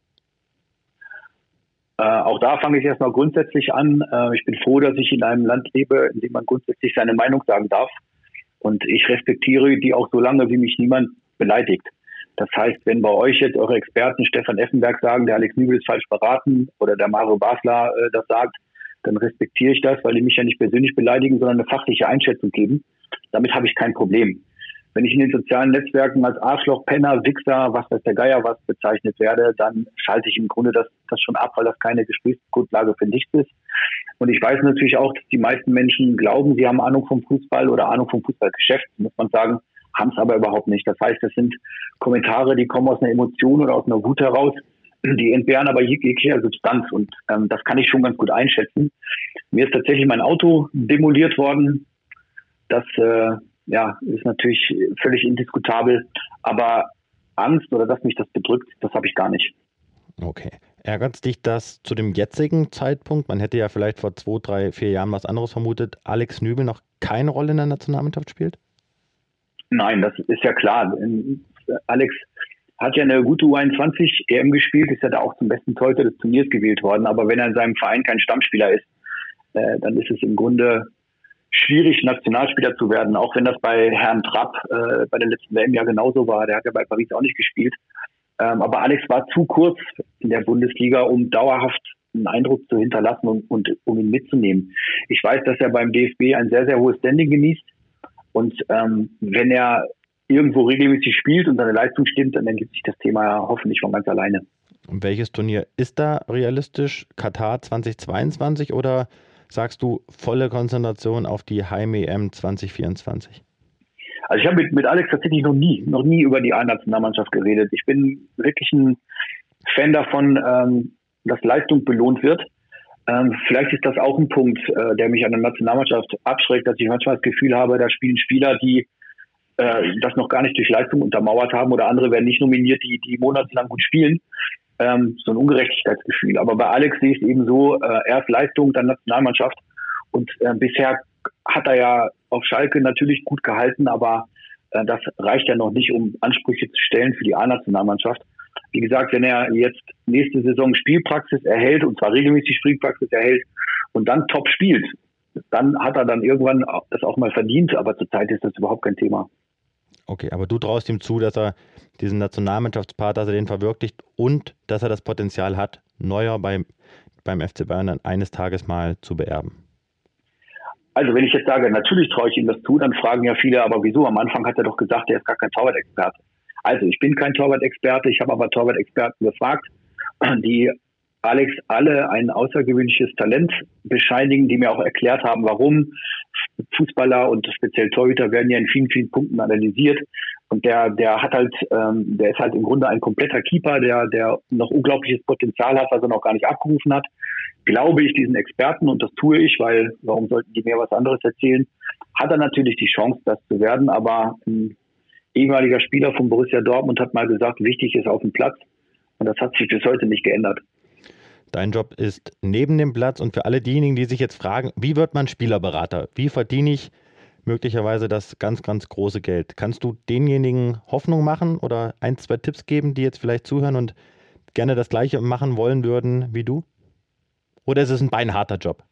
Äh, auch da fange ich erstmal grundsätzlich an. Äh, ich bin froh, dass ich in einem Land lebe, in dem man grundsätzlich seine Meinung sagen darf. Und ich respektiere die auch so lange, wie mich niemand beleidigt. Das heißt, wenn bei euch jetzt eure Experten Stefan Effenberg sagen, der Alex Nübel ist falsch beraten oder der Mario Basler äh, das sagt, dann respektiere ich das, weil die mich ja nicht persönlich beleidigen, sondern eine fachliche Einschätzung geben. Damit habe ich kein Problem. Wenn ich in den sozialen Netzwerken als Arschloch, Penner, Wichser, was weiß der Geier was bezeichnet werde, dann schalte ich im Grunde das, das schon ab, weil das keine Gesprächsgrundlage für nichts ist. Und ich weiß natürlich auch, dass die meisten Menschen glauben, sie haben Ahnung vom Fußball oder Ahnung vom Fußballgeschäft, muss man sagen, haben es aber überhaupt nicht. Das heißt, das sind Kommentare, die kommen aus einer Emotion oder aus einer Wut heraus, die entbehren aber jeglicher Substanz und ähm, das kann ich schon ganz gut einschätzen. Mir ist tatsächlich mein Auto demoliert worden. Das äh, ja, ist natürlich völlig indiskutabel, aber Angst oder dass mich das bedrückt, das habe ich gar nicht. Okay. Ärgert dich das zu dem jetzigen Zeitpunkt? Man hätte ja vielleicht vor zwei, drei, vier Jahren was anderes vermutet, Alex Nübel noch keine Rolle in der Nationalmannschaft spielt? Nein, das ist ja klar. Alex hat ja eine gute U einundzwanzig E M gespielt, ist ja da auch zum besten Torhüter des Turniers gewählt worden. Aber wenn er in seinem Verein kein Stammspieler ist, äh, dann ist es im Grunde schwierig, Nationalspieler zu werden. Auch wenn das bei Herrn Trapp äh, bei der letzten W M ja genauso war. Der hat ja bei Paris auch nicht gespielt. Ähm, aber Alex war zu kurz in der Bundesliga, um dauerhaft einen Eindruck zu hinterlassen und, und um ihn mitzunehmen. Ich weiß, dass er beim D F B ein sehr, sehr hohes Standing genießt. Und ähm, wenn er irgendwo regelmäßig spielt und seine Leistung stimmt, dann ergibt sich das Thema ja hoffentlich von ganz alleine. Und welches Turnier ist da realistisch? Katar zweitausendzweiundzwanzig oder sagst du volle Konzentration auf die Heim-E M zwanzig vierundzwanzig? Also ich habe mit, mit Alex tatsächlich noch nie, noch nie über die A-Nationalmannschaft geredet. Ich bin wirklich ein Fan davon, ähm, dass Leistung belohnt wird. Ähm, vielleicht ist das auch ein Punkt, äh, der mich an der Nationalmannschaft abschreckt, dass ich manchmal das Gefühl habe, da spielen Spieler, die äh, das noch gar nicht durch Leistung untermauert haben oder andere werden nicht nominiert, die, die monatelang gut spielen. Ähm, so ein Ungerechtigkeitsgefühl. Aber bei Alex sehe ich es eben so, äh, erst Leistung, dann Nationalmannschaft. Und äh, bisher hat er ja auf Schalke natürlich gut gehalten, aber äh, das reicht ja noch nicht, um Ansprüche zu stellen für die A-Nationalmannschaft. Wie gesagt, wenn er jetzt nächste Saison Spielpraxis erhält, und zwar regelmäßig Spielpraxis erhält und dann top spielt, dann hat er dann irgendwann das auch mal verdient, aber zurzeit ist das überhaupt kein Thema. Okay, aber du traust ihm zu, dass er diesen Nationalmannschaftspart, dass er den verwirklicht und dass er das Potenzial hat, Neuer beim, beim F C Bayern dann eines Tages mal zu beerben? Also wenn ich jetzt sage, natürlich traue ich ihm das zu, dann fragen ja viele, aber wieso? Am Anfang hat er doch gesagt, er ist gar kein Torwart-Experte. Also ich bin kein Torwart-Experte, ich habe aber Torwart-Experten gefragt, die Alex alle ein außergewöhnliches Talent bescheinigen, die mir auch erklärt haben, warum. Fußballer und speziell Torhüter werden ja in vielen, vielen Punkten analysiert. Und der, der hat halt, ähm, der ist halt im Grunde ein kompletter Keeper, der, der noch unglaubliches Potenzial hat, was er noch gar nicht abgerufen hat. Glaube ich diesen Experten, und das tue ich, weil warum sollten die mir was anderes erzählen, hat er natürlich die Chance, das zu werden. Aber ein ehemaliger Spieler von Borussia Dortmund hat mal gesagt, wichtig ist auf dem Platz. Und das hat sich bis heute nicht geändert. Dein Job ist neben dem Platz, und für alle diejenigen, die sich jetzt fragen, wie wird man Spielerberater? Wie verdiene ich möglicherweise das ganz, ganz große Geld? Kannst du denjenigen Hoffnung machen oder ein, zwei Tipps geben, die jetzt vielleicht zuhören und gerne das Gleiche machen wollen würden wie du? Oder ist es ein beinharter Job?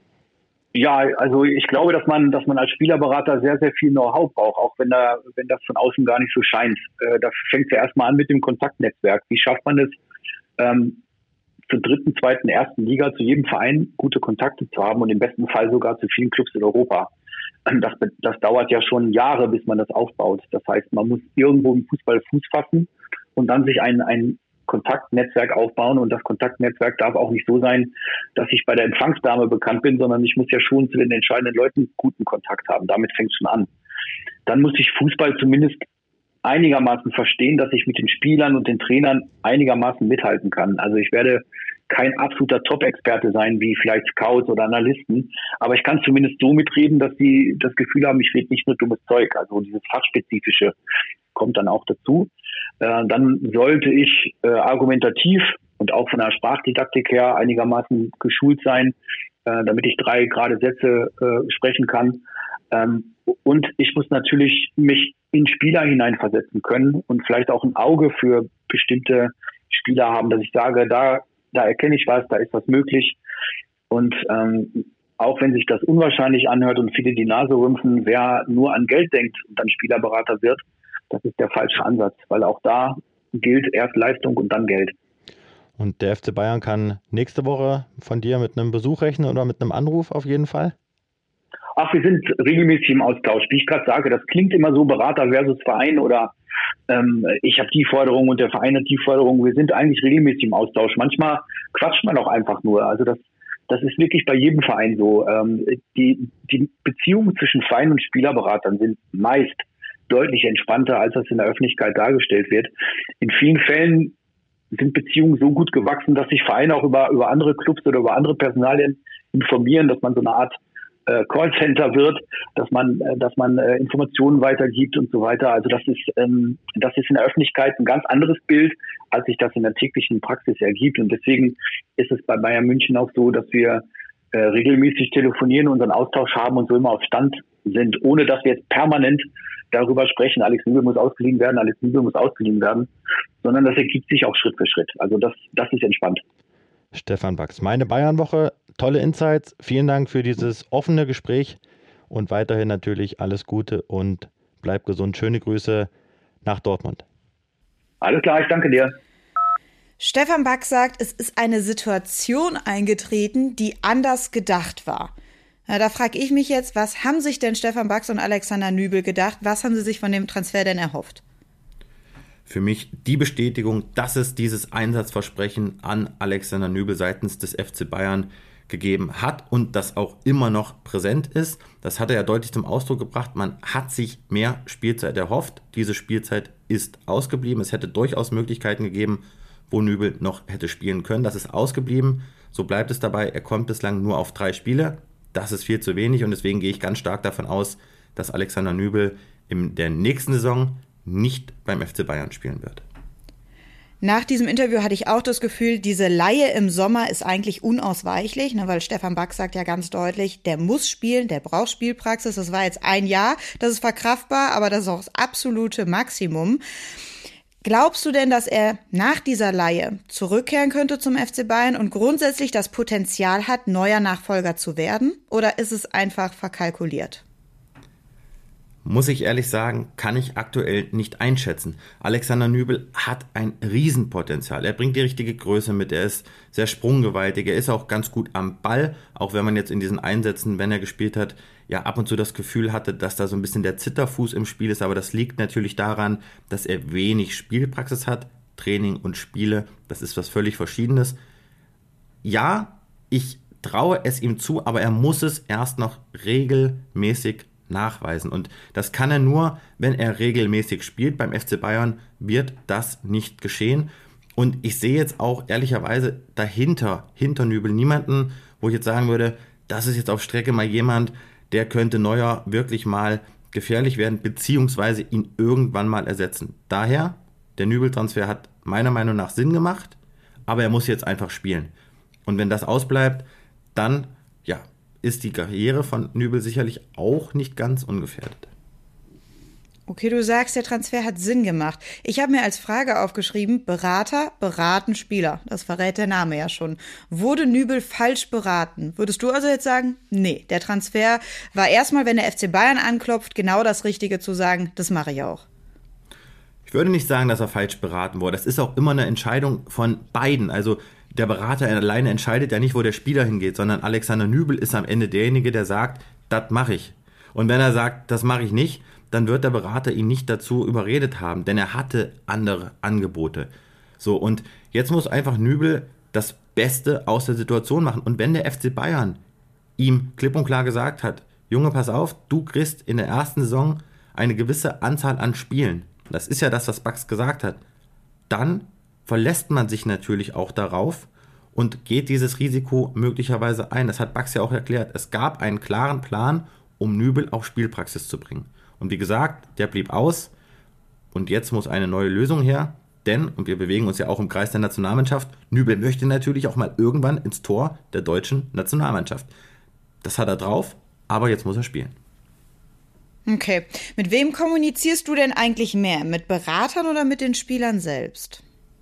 Ja, also ich glaube, dass man, dass man als Spielerberater sehr, sehr viel Know-how braucht, auch wenn da, wenn das von außen gar nicht so scheint. Äh, da fängt es ja erstmal an mit dem Kontaktnetzwerk. Wie schafft man es, ähm, zur dritten, zweiten, ersten Liga zu jedem Verein gute Kontakte zu haben und im besten Fall sogar zu vielen Clubs in Europa? Das, das dauert ja schon Jahre, bis man das aufbaut. Das heißt, man muss irgendwo im Fußball Fuß fassen und dann sich ein, ein Kontaktnetzwerk aufbauen. Und das Kontaktnetzwerk darf auch nicht so sein, dass ich bei der Empfangsdame bekannt bin, sondern ich muss ja schon zu den entscheidenden Leuten guten Kontakt haben. Damit fängt es schon an. Dann muss ich Fußball zumindest einigermaßen verstehen, dass ich mit den Spielern und den Trainern einigermaßen mithalten kann. Also ich werde kein absoluter Top-Experte sein, wie vielleicht Scouts oder Analysten, aber ich kann zumindest so mitreden, dass sie das Gefühl haben, ich rede nicht nur dummes Zeug. Also dieses Fachspezifische kommt dann auch dazu. Äh, dann sollte ich äh, argumentativ und auch von der Sprachdidaktik her einigermaßen geschult sein, äh, damit ich drei gerade Sätze äh, sprechen kann. Ähm, und ich muss natürlich mich in Spieler hineinversetzen können und vielleicht auch ein Auge für bestimmte Spieler haben, dass ich sage, da Da erkenne ich was, da ist was möglich. Und ähm, auch wenn sich das unwahrscheinlich anhört und viele die Nase rümpfen, wer nur an Geld denkt und dann Spielerberater wird, das ist der falsche Ansatz. Weil auch da gilt erst Leistung und dann Geld. Und der F C Bayern kann nächste Woche von dir mit einem Besuch rechnen oder mit einem Anruf auf jeden Fall? Ach, wir sind regelmäßig im Austausch. Wie ich gerade sage, das klingt immer so Berater versus Verein oder ähm, ich habe die Forderung und der Verein hat die Forderung. Wir sind eigentlich regelmäßig im Austausch. Manchmal quatscht man auch einfach nur. Also das, das ist wirklich bei jedem Verein so. Ähm, die, die Beziehungen zwischen Verein und Spielerberatern sind meist deutlich entspannter, als das in der Öffentlichkeit dargestellt wird. In vielen Fällen sind Beziehungen so gut gewachsen, dass sich Vereine auch über, über andere Clubs oder über andere Personalien informieren, dass man so eine Art Callcenter wird, dass man, dass man äh, Informationen weitergibt und so weiter. Also das ist, ähm, das ist in der Öffentlichkeit ein ganz anderes Bild, als sich das in der täglichen Praxis ergibt. Und deswegen ist es bei Bayern München auch so, dass wir äh, regelmäßig telefonieren, unseren Austausch haben und so immer auf Stand sind, ohne dass wir jetzt permanent darüber sprechen, Alex Nübel muss ausgeliehen werden, Alex Nübel muss ausgeliehen werden, sondern das ergibt sich auch Schritt für Schritt. Also das, das ist entspannt. Stefan Bax, meine Bayern-Woche, tolle Insights. Vielen Dank für dieses offene Gespräch und weiterhin natürlich alles Gute und bleib gesund. Schöne Grüße nach Dortmund. Alles klar, ich danke dir. Stefan Bax sagt, es ist eine Situation eingetreten, die anders gedacht war. Na, da frage ich mich jetzt, was haben sich denn Stefan Bax und Alexander Nübel gedacht? Was haben sie sich von dem Transfer denn erhofft? Für mich die Bestätigung, dass es dieses Einsatzversprechen an Alexander Nübel seitens des F C Bayern gegeben hat und das auch immer noch präsent ist. Das hat er ja deutlich zum Ausdruck gebracht. Man hat sich mehr Spielzeit erhofft. Diese Spielzeit ist ausgeblieben. Es hätte durchaus Möglichkeiten gegeben, wo Nübel noch hätte spielen können. Das ist ausgeblieben. So bleibt es dabei. Er kommt bislang nur auf drei Spiele. Das ist viel zu wenig und deswegen gehe ich ganz stark davon aus, dass Alexander Nübel in der nächsten Saison nicht beim F C Bayern spielen wird. Nach diesem Interview hatte ich auch das Gefühl, diese Leihe im Sommer ist eigentlich unausweichlich, ne, weil Stefan Bax sagt ja ganz deutlich, der muss spielen, der braucht Spielpraxis. Das war jetzt ein Jahr, das ist verkraftbar, aber das ist auch das absolute Maximum. Glaubst du denn, dass er nach dieser Leihe zurückkehren könnte zum F C Bayern und grundsätzlich das Potenzial hat, neuer Nachfolger zu werden? Oder ist es einfach verkalkuliert? Muss ich ehrlich sagen, kann ich aktuell nicht einschätzen. Alexander Nübel hat ein Riesenpotenzial. Er bringt die richtige Größe mit, er ist sehr sprunggewaltig, er ist auch ganz gut am Ball, auch wenn man jetzt in diesen Einsätzen, wenn er gespielt hat, ja ab und zu das Gefühl hatte, dass da so ein bisschen der Zitterfuß im Spiel ist, aber das liegt natürlich daran, dass er wenig Spielpraxis hat. Training und Spiele, das ist was völlig Verschiedenes. Ja, ich traue es ihm zu, aber er muss es erst noch regelmäßig nachweisen. Und das kann er nur, wenn er regelmäßig spielt. Beim F C Bayern wird das nicht geschehen. Und ich sehe jetzt auch ehrlicherweise dahinter, hinter Nübel, niemanden, wo ich jetzt sagen würde, das ist jetzt auf Strecke mal jemand, der könnte Neuer wirklich mal gefährlich werden, beziehungsweise ihn irgendwann mal ersetzen. Daher, der Nübel-Transfer hat meiner Meinung nach Sinn gemacht, aber er muss jetzt einfach spielen. Und wenn das ausbleibt, dann ja, ist die Karriere von Nübel sicherlich auch nicht ganz ungefährdet. Okay, du sagst, der Transfer hat Sinn gemacht. Ich habe mir als Frage aufgeschrieben, Berater beraten Spieler. Das verrät der Name ja schon. Wurde Nübel falsch beraten? Würdest du also jetzt sagen, nee, der Transfer war erstmal, wenn der F C Bayern anklopft, genau das Richtige zu sagen, das mache ich auch. Ich würde nicht sagen, dass er falsch beraten wurde. Das ist auch immer eine Entscheidung von beiden. Also der Berater alleine entscheidet ja nicht, wo der Spieler hingeht, sondern Alexander Nübel ist am Ende derjenige, der sagt, das mache ich. Und wenn er sagt, das mache ich nicht, dann wird der Berater ihn nicht dazu überredet haben, denn er hatte andere Angebote. So, und jetzt muss einfach Nübel das Beste aus der Situation machen. Und wenn der F C Bayern ihm klipp und klar gesagt hat, Junge, pass auf, du kriegst in der ersten Saison eine gewisse Anzahl an Spielen, das ist ja das, was Bax gesagt hat, dann verlässt man sich natürlich auch darauf und geht dieses Risiko möglicherweise ein. Das hat Bax ja auch erklärt. Es gab einen klaren Plan, um Nübel auf Spielpraxis zu bringen. Und wie gesagt, der blieb aus und jetzt muss eine neue Lösung her, denn, und wir bewegen uns ja auch im Kreis der Nationalmannschaft, Nübel möchte natürlich auch mal irgendwann ins Tor der deutschen Nationalmannschaft. Das hat er drauf, aber jetzt muss er spielen. Okay, mit wem kommunizierst du denn eigentlich mehr? Mit Beratern oder mit den Spielern selbst?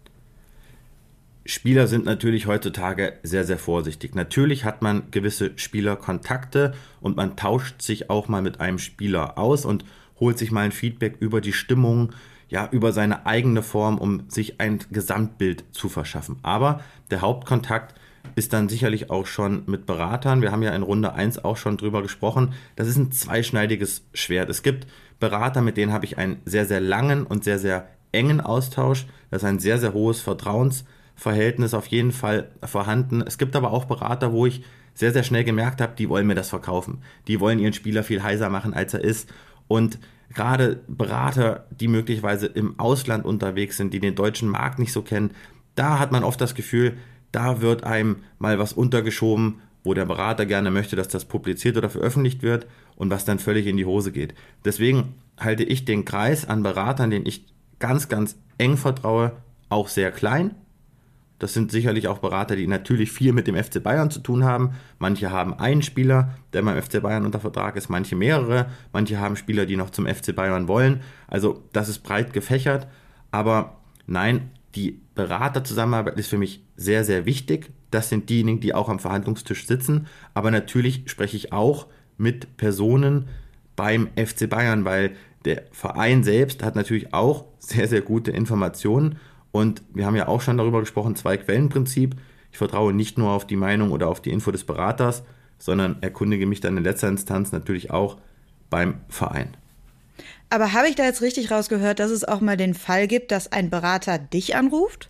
Spieler sind natürlich heutzutage sehr, sehr vorsichtig. Natürlich hat man gewisse Spielerkontakte und man tauscht sich auch mal mit einem Spieler aus und holt sich mal ein Feedback über die Stimmung, ja, über seine eigene Form, um sich ein Gesamtbild zu verschaffen. Aber der Hauptkontakt ist dann sicherlich auch schon mit Beratern. Wir haben ja in Runde eins auch schon drüber gesprochen. Das ist ein zweischneidiges Schwert. Es gibt Berater, mit denen habe ich einen sehr, sehr langen und sehr, sehr engen Austausch. Das ist ein sehr, sehr hohes Vertrauensverhältnis auf jeden Fall vorhanden. Es gibt aber auch Berater, wo ich sehr, sehr schnell gemerkt habe, die wollen mir das verkaufen. Die wollen ihren Spieler viel heißer machen, als er ist. Und gerade Berater, die möglicherweise im Ausland unterwegs sind, die den deutschen Markt nicht so kennen, da hat man oft das Gefühl, da wird einem mal was untergeschoben, wo der Berater gerne möchte, dass das publiziert oder veröffentlicht wird und was dann völlig in die Hose geht. Deswegen halte ich den Kreis an Beratern, den ich ganz, ganz eng vertraue, auch sehr klein. Das sind sicherlich auch Berater, die natürlich viel mit dem F C Bayern zu tun haben. Manche haben einen Spieler, der beim F C Bayern unter Vertrag ist, manche mehrere. Manche haben Spieler, die noch zum F C Bayern wollen. Also das ist breit gefächert. Aber nein, die Beraterzusammenarbeit ist für mich sehr, sehr wichtig. Das sind diejenigen, die auch am Verhandlungstisch sitzen. Aber natürlich spreche ich auch mit Personen beim F C Bayern, weil der Verein selbst hat natürlich auch sehr, sehr gute Informationen. Und wir haben ja auch schon darüber gesprochen, Zwei-Quellen-Prinzip. Ich vertraue nicht nur auf die Meinung oder auf die Info des Beraters, sondern erkundige mich dann in letzter Instanz natürlich auch beim Verein. Aber habe ich da jetzt richtig rausgehört, dass es auch mal den Fall gibt, dass ein Berater dich anruft?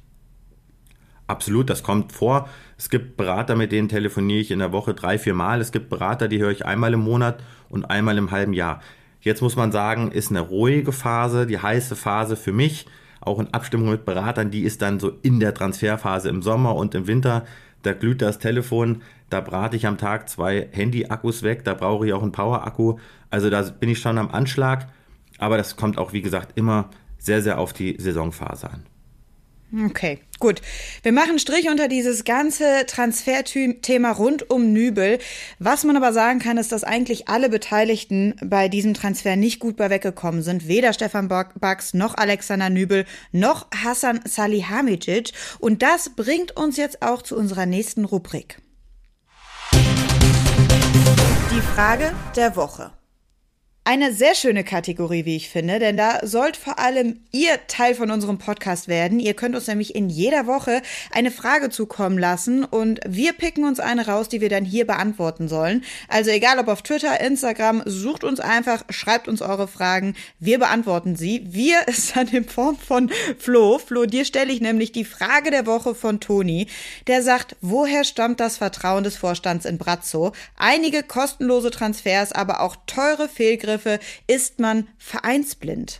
Absolut, das kommt vor. Es gibt Berater, mit denen telefoniere ich in der Woche drei, vier Mal. Es gibt Berater, die höre ich einmal im Monat und einmal im halben Jahr. Jetzt muss man sagen, ist eine ruhige Phase, die heiße Phase für mich, auch in Abstimmung mit Beratern, die ist dann so in der Transferphase im Sommer und im Winter. Da glüht das Telefon, da brate ich am Tag zwei Handy-Akkus weg, da brauche ich auch einen Power-Akku. Also da bin ich schon am Anschlag, aber das kommt auch, wie gesagt, immer sehr, sehr auf die Saisonphase an. Okay, gut. Wir machen Strich unter dieses ganze Transferthema rund um Nübel. Was man aber sagen kann, ist, dass eigentlich alle Beteiligten bei diesem Transfer nicht gut bei weggekommen sind. Weder Stefan Bax, noch Alexander Nübel, noch Hasan Salihamidzic. Und das bringt uns jetzt auch zu unserer nächsten Rubrik. Die Frage der Woche. Eine sehr schöne Kategorie, wie ich finde, denn da sollt vor allem ihr Teil von unserem Podcast werden. Ihr könnt uns nämlich in jeder Woche eine Frage zukommen lassen und wir picken uns eine raus, die wir dann hier beantworten sollen. Also egal ob auf Twitter, Instagram, sucht uns einfach, schreibt uns eure Fragen, wir beantworten sie. Wir ist dann in Form von Flo. Flo, dir stelle ich nämlich die Frage der Woche von Toni. Der sagt, woher stammt das Vertrauen des Vorstands in Brazzo? Einige kostenlose Transfers, aber auch teure Fehlgriffe. Ist man vereinsblind?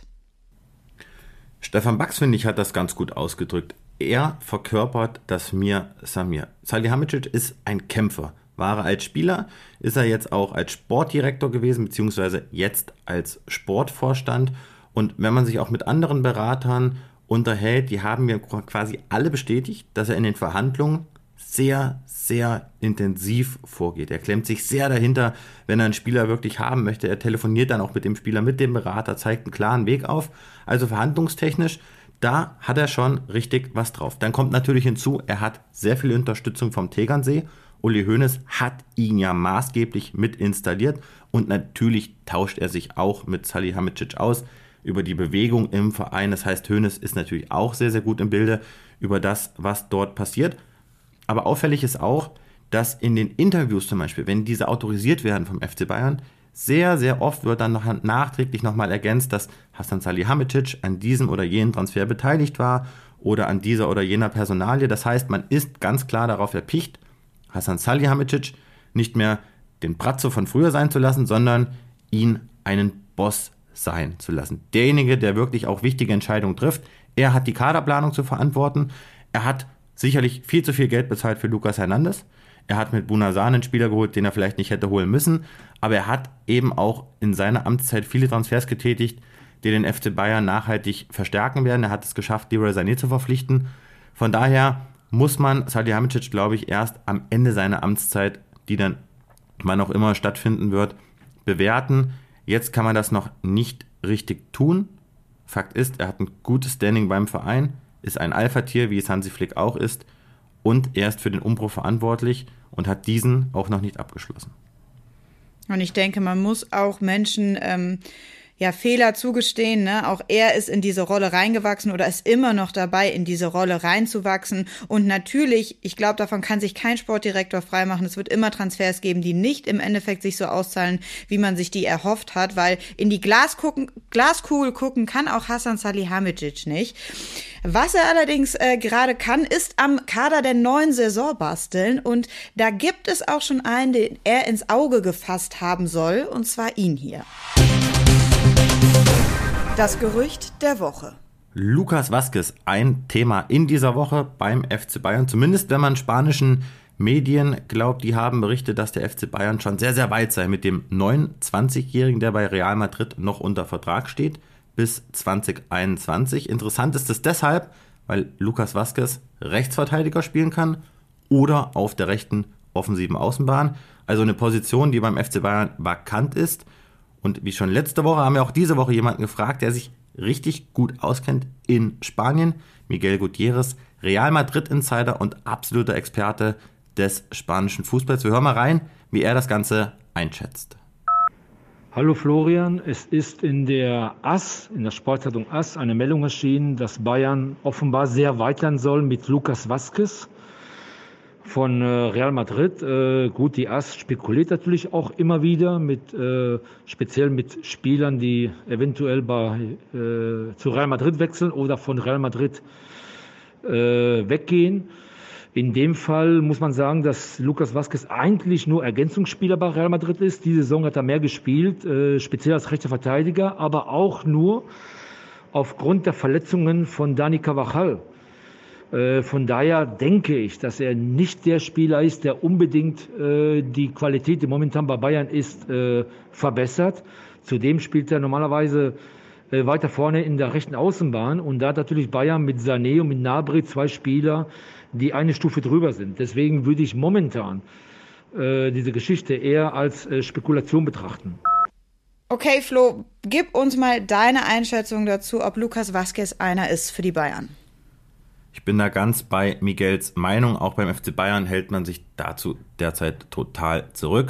Stefan Bax, finde ich, hat das ganz gut ausgedrückt. Er verkörpert das Mir Samir. Salihamidzic ist ein Kämpfer. War er als Spieler, ist er jetzt auch als Sportdirektor gewesen, beziehungsweise jetzt als Sportvorstand. Und wenn man sich auch mit anderen Beratern unterhält, die haben mir quasi alle bestätigt, dass er in den Verhandlungen sehr, sehr intensiv vorgeht. Er klemmt sich sehr dahinter, wenn er einen Spieler wirklich haben möchte. Er telefoniert dann auch mit dem Spieler, mit dem Berater, zeigt einen klaren Weg auf. Also verhandlungstechnisch, da hat er schon richtig was drauf. Dann kommt natürlich hinzu, er hat sehr viel Unterstützung vom Tegernsee. Uli Hoeneß hat ihn ja maßgeblich mit installiert und natürlich tauscht er sich auch mit Salihamidzic aus über die Bewegung im Verein. Das heißt, Hoeneß ist natürlich auch sehr, sehr gut im Bilde über das, was dort passiert. Aber auffällig ist auch, dass in den Interviews zum Beispiel, wenn diese autorisiert werden vom F C Bayern, sehr, sehr oft wird dann noch nachträglich nochmal ergänzt, dass Hasan Salihamidzic an diesem oder jenem Transfer beteiligt war oder an dieser oder jener Personalie. Das heißt, man ist ganz klar darauf erpicht, Hasan Salihamidzic nicht mehr den Brazzo von früher sein zu lassen, sondern ihn einen Boss sein zu lassen. Derjenige, der wirklich auch wichtige Entscheidungen trifft. Er hat die Kaderplanung zu verantworten. Er hat sicherlich viel zu viel Geld bezahlt für Lucas Hernandez. Er hat mit Bouna Sarr einen Spieler geholt, den er vielleicht nicht hätte holen müssen. Aber er hat eben auch in seiner Amtszeit viele Transfers getätigt, die den F C Bayern nachhaltig verstärken werden. Er hat es geschafft, Leroy Sané zu verpflichten. Von daher muss man Salihamidzic, glaube ich, erst am Ende seiner Amtszeit, die dann wann auch immer stattfinden wird, bewerten. Jetzt kann man das noch nicht richtig tun. Fakt ist, er hat ein gutes Standing beim Verein, ist ein Alpha-Tier, wie es Hansi Flick auch ist, und er ist für den Umbruch verantwortlich und hat diesen auch noch nicht abgeschlossen. Und ich denke, man muss auch Menschen ähm, ja Fehler zugestehen, ne? Auch er ist in diese Rolle reingewachsen oder ist immer noch dabei, in diese Rolle reinzuwachsen. Und natürlich, ich glaube, davon kann sich kein Sportdirektor freimachen. Es wird immer Transfers geben, die nicht im Endeffekt sich so auszahlen, wie man sich die erhofft hat, weil in die Glas gucken, Glaskugel gucken kann auch Hasan Salihamidzic nicht. Was er allerdings äh, gerade kann, ist am Kader der neuen Saison basteln. Und da gibt es auch schon einen, den er ins Auge gefasst haben soll, und zwar ihn hier. Das Gerücht der Woche. Lucas Vázquez, ein Thema in dieser Woche beim F C Bayern. Zumindest wenn man spanischen Medien glaubt, die haben berichtet, dass der F C Bayern schon sehr, sehr weit sei mit dem neunundzwanzigjährigen, der bei Real Madrid noch unter Vertrag steht, bis zwanzig einundzwanzig. Interessant ist es deshalb, weil Lucas Vázquez Rechtsverteidiger spielen kann oder auf der rechten offensiven Außenbahn. Also eine Position, die beim F C Bayern vakant ist. Und wie schon letzte Woche haben wir auch diese Woche jemanden gefragt, der sich richtig gut auskennt in Spanien. Miguel Gutierrez, Real Madrid-Insider und absoluter Experte des spanischen Fußballs. Wir hören mal rein, wie er das Ganze einschätzt. Hallo Florian, es ist in der A S, in der Sportzeitung A S, eine Meldung erschienen, dass Bayern offenbar sehr weit sein soll mit Lucas Vázquez von äh, Real Madrid. Äh, gut, die A S spekuliert natürlich auch immer wieder, mit, äh, speziell mit Spielern, die eventuell bei, äh, zu Real Madrid wechseln oder von Real Madrid äh, weggehen. In dem Fall muss man sagen, dass Lucas Vázquez eigentlich nur Ergänzungsspieler bei Real Madrid ist. Diese Saison hat er mehr gespielt, äh, speziell als rechter Verteidiger, aber auch nur aufgrund der Verletzungen von Dani Carvajal. Äh, von daher denke ich, dass er nicht der Spieler ist, der unbedingt äh, die Qualität, die momentan bei Bayern ist, äh, verbessert. Zudem spielt er normalerweise äh, weiter vorne in der rechten Außenbahn. Und da hat natürlich Bayern mit Sané und mit Gnabry zwei Spieler, die eine Stufe drüber sind. Deswegen würde ich momentan äh, diese Geschichte eher als äh, Spekulation betrachten. Okay, Flo, gib uns mal deine Einschätzung dazu, ob Lucas Vázquez einer ist für die Bayern. Ich bin da ganz bei Miguels Meinung. Auch beim F C Bayern hält man sich dazu derzeit total zurück.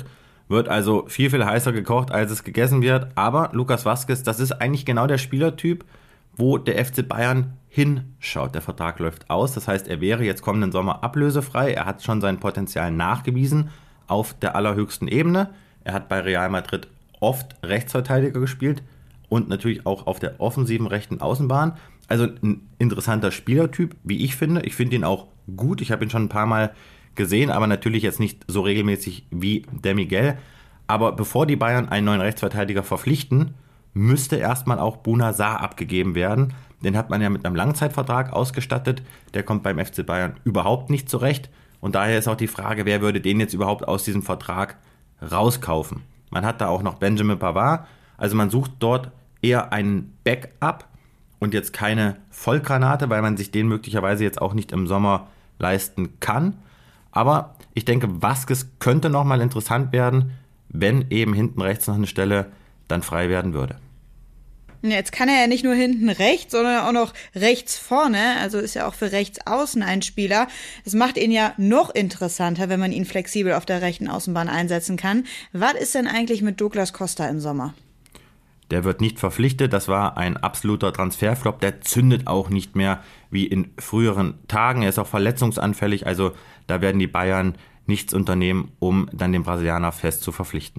Wird also viel, viel heißer gekocht, als es gegessen wird. Aber Lucas Vazquez, das ist eigentlich genau der Spielertyp, wo der F C Bayern hinschaut. Der Vertrag läuft aus, das heißt, er wäre jetzt kommenden Sommer ablösefrei. Er hat schon sein Potenzial nachgewiesen auf der allerhöchsten Ebene. Er hat bei Real Madrid oft Rechtsverteidiger gespielt und natürlich auch auf der offensiven rechten Außenbahn. Also ein interessanter Spielertyp, wie ich finde. Ich finde ihn auch gut. Ich habe ihn schon ein paar Mal gesehen, aber natürlich jetzt nicht so regelmäßig wie der Miguel. Aber bevor die Bayern einen neuen Rechtsverteidiger verpflichten, müsste erstmal auch Bouna Sarr abgegeben werden. Den hat man ja mit einem Langzeitvertrag ausgestattet. Der kommt beim F C Bayern überhaupt nicht zurecht. Und daher ist auch die Frage, wer würde den jetzt überhaupt aus diesem Vertrag rauskaufen. Man hat da auch noch Benjamin Pavard. Also man sucht dort eher einen Backup und jetzt keine Vollgranate, weil man sich den möglicherweise jetzt auch nicht im Sommer leisten kann. Aber ich denke, Vazquez könnte nochmal interessant werden, wenn eben hinten rechts noch eine Stelle dann frei werden würde. Jetzt kann er ja nicht nur hinten rechts, sondern auch noch rechts vorne. Also ist ja auch für rechts außen ein Spieler. Das macht ihn ja noch interessanter, wenn man ihn flexibel auf der rechten Außenbahn einsetzen kann. Was ist denn eigentlich mit Douglas Costa im Sommer? Der wird nicht verpflichtet. Das war ein absoluter Transferflop. Der zündet auch nicht mehr wie in früheren Tagen. Er ist auch verletzungsanfällig. Also da werden die Bayern nichts unternehmen, um dann den Brasilianer fest zu verpflichten.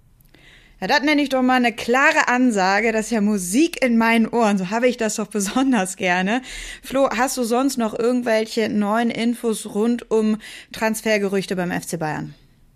Ja, das nenne ich doch mal eine klare Ansage. Das ist ja Musik in meinen Ohren. So habe ich das doch besonders gerne. Flo, hast du sonst noch irgendwelche neuen Infos rund um Transfergerüchte beim F C Bayern?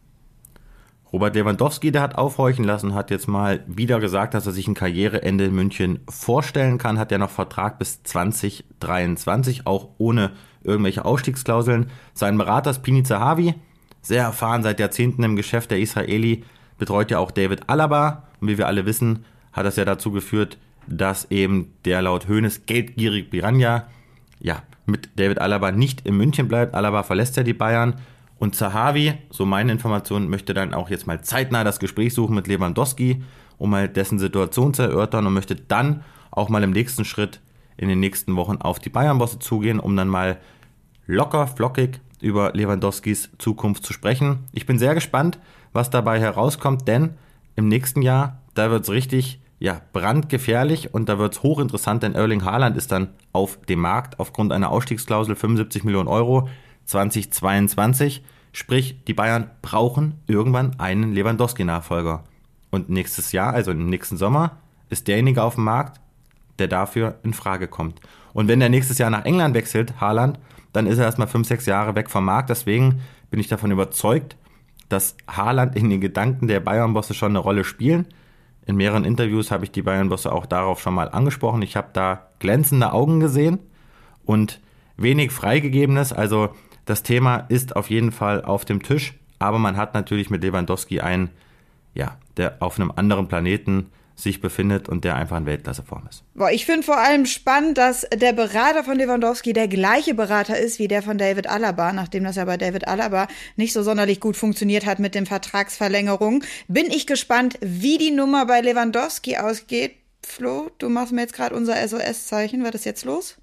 Robert Lewandowski, der hat aufhorchen lassen, hat jetzt mal wieder gesagt, dass er sich ein Karriereende in München vorstellen kann. Hat ja noch Vertrag bis zwanzig dreiundzwanzig, auch ohne irgendwelche Ausstiegsklauseln. Sein Berater Pini Zahavi, sehr erfahren seit Jahrzehnten im Geschäft, der Israeli, betreut ja auch David Alaba. Und wie wir alle wissen, hat das ja dazu geführt, dass eben der laut Hoeneß geldgierige Piranha ja, mit David Alaba nicht in München bleibt. Alaba verlässt ja die Bayern. Und Zahavi, so meine Information, möchte dann auch jetzt mal zeitnah das Gespräch suchen mit Lewandowski, um mal dessen Situation zu erörtern und möchte dann auch mal im nächsten Schritt in den nächsten Wochen auf die Bayern-Bosse zugehen, um dann mal locker, flockig über Lewandowskis Zukunft zu sprechen. Ich bin sehr gespannt, was dabei herauskommt, denn im nächsten Jahr, da wird es richtig ja, brandgefährlich und da wird es hochinteressant, denn Erling Haaland ist dann auf dem Markt aufgrund einer Ausstiegsklausel fünfundsiebzig Millionen Euro zwanzig zweiundzwanzig, sprich die Bayern brauchen irgendwann einen Lewandowski-Nachfolger. Und nächstes Jahr, also im nächsten Sommer, ist derjenige auf dem Markt, der dafür in Frage kommt. Und wenn der nächstes Jahr nach England wechselt, Haaland, dann ist er erstmal fünf, sechs Jahre weg vom Markt. Deswegen bin ich davon überzeugt, dass Haaland in den Gedanken der Bayern-Bosse schon eine Rolle spielen. In mehreren Interviews habe ich die Bayern-Bosse auch darauf schon mal angesprochen. Ich habe da glänzende Augen gesehen und wenig Freigegebenes. Also das Thema ist auf jeden Fall auf dem Tisch, aber man hat natürlich mit Lewandowski einen, ja, der auf einem anderen Planeten sich befindet und der einfach in Weltklasseform ist. Boah, ich finde vor allem spannend, dass der Berater von Lewandowski der gleiche Berater ist wie der von David Alaba, nachdem das ja bei David Alaba nicht so sonderlich gut funktioniert hat mit den Vertragsverlängerungen. Bin ich gespannt, wie die Nummer bei Lewandowski ausgeht. Flo, du machst mir jetzt gerade unser S O S-Zeichen. Was ist jetzt los?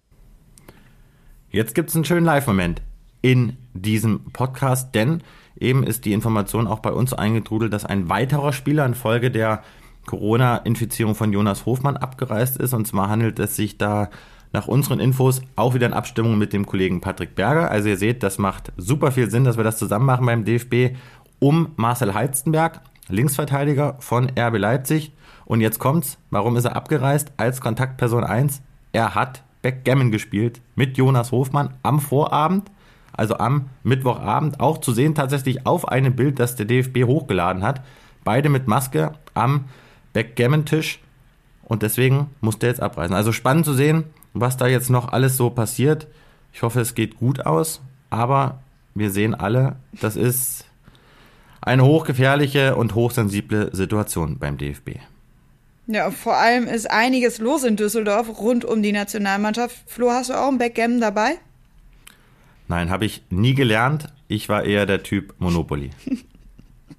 Jetzt gibt es einen schönen Live-Moment in diesem Podcast, denn eben ist die Information auch bei uns eingetrudelt, dass ein weiterer Spieler infolge der Corona-Infizierung von Jonas Hofmann abgereist ist. Und zwar handelt es sich da nach unseren Infos auch wieder in Abstimmung mit dem Kollegen Patrick Berger. Also ihr seht, das macht super viel Sinn, dass wir das zusammen machen beim D F B um Marcel Halstenberg, Linksverteidiger von R B Leipzig. Und jetzt kommt's, warum ist er abgereist? Als Kontaktperson eins, er hat Backgammon gespielt mit Jonas Hofmann am Vorabend, also am Mittwochabend, auch zu sehen tatsächlich auf einem Bild, das der D F B hochgeladen hat. Beide mit Maske am Backgammon-Tisch und deswegen musste er jetzt abreisen. Also spannend zu sehen, was da jetzt noch alles so passiert. Ich hoffe, es geht gut aus, aber wir sehen alle, das ist eine hochgefährliche und hochsensible Situation beim D F B. Ja, vor allem ist einiges los in Düsseldorf rund um die Nationalmannschaft. Flo, hast du auch ein Backgammon dabei? Nein, habe ich nie gelernt. Ich war eher der Typ Monopoly.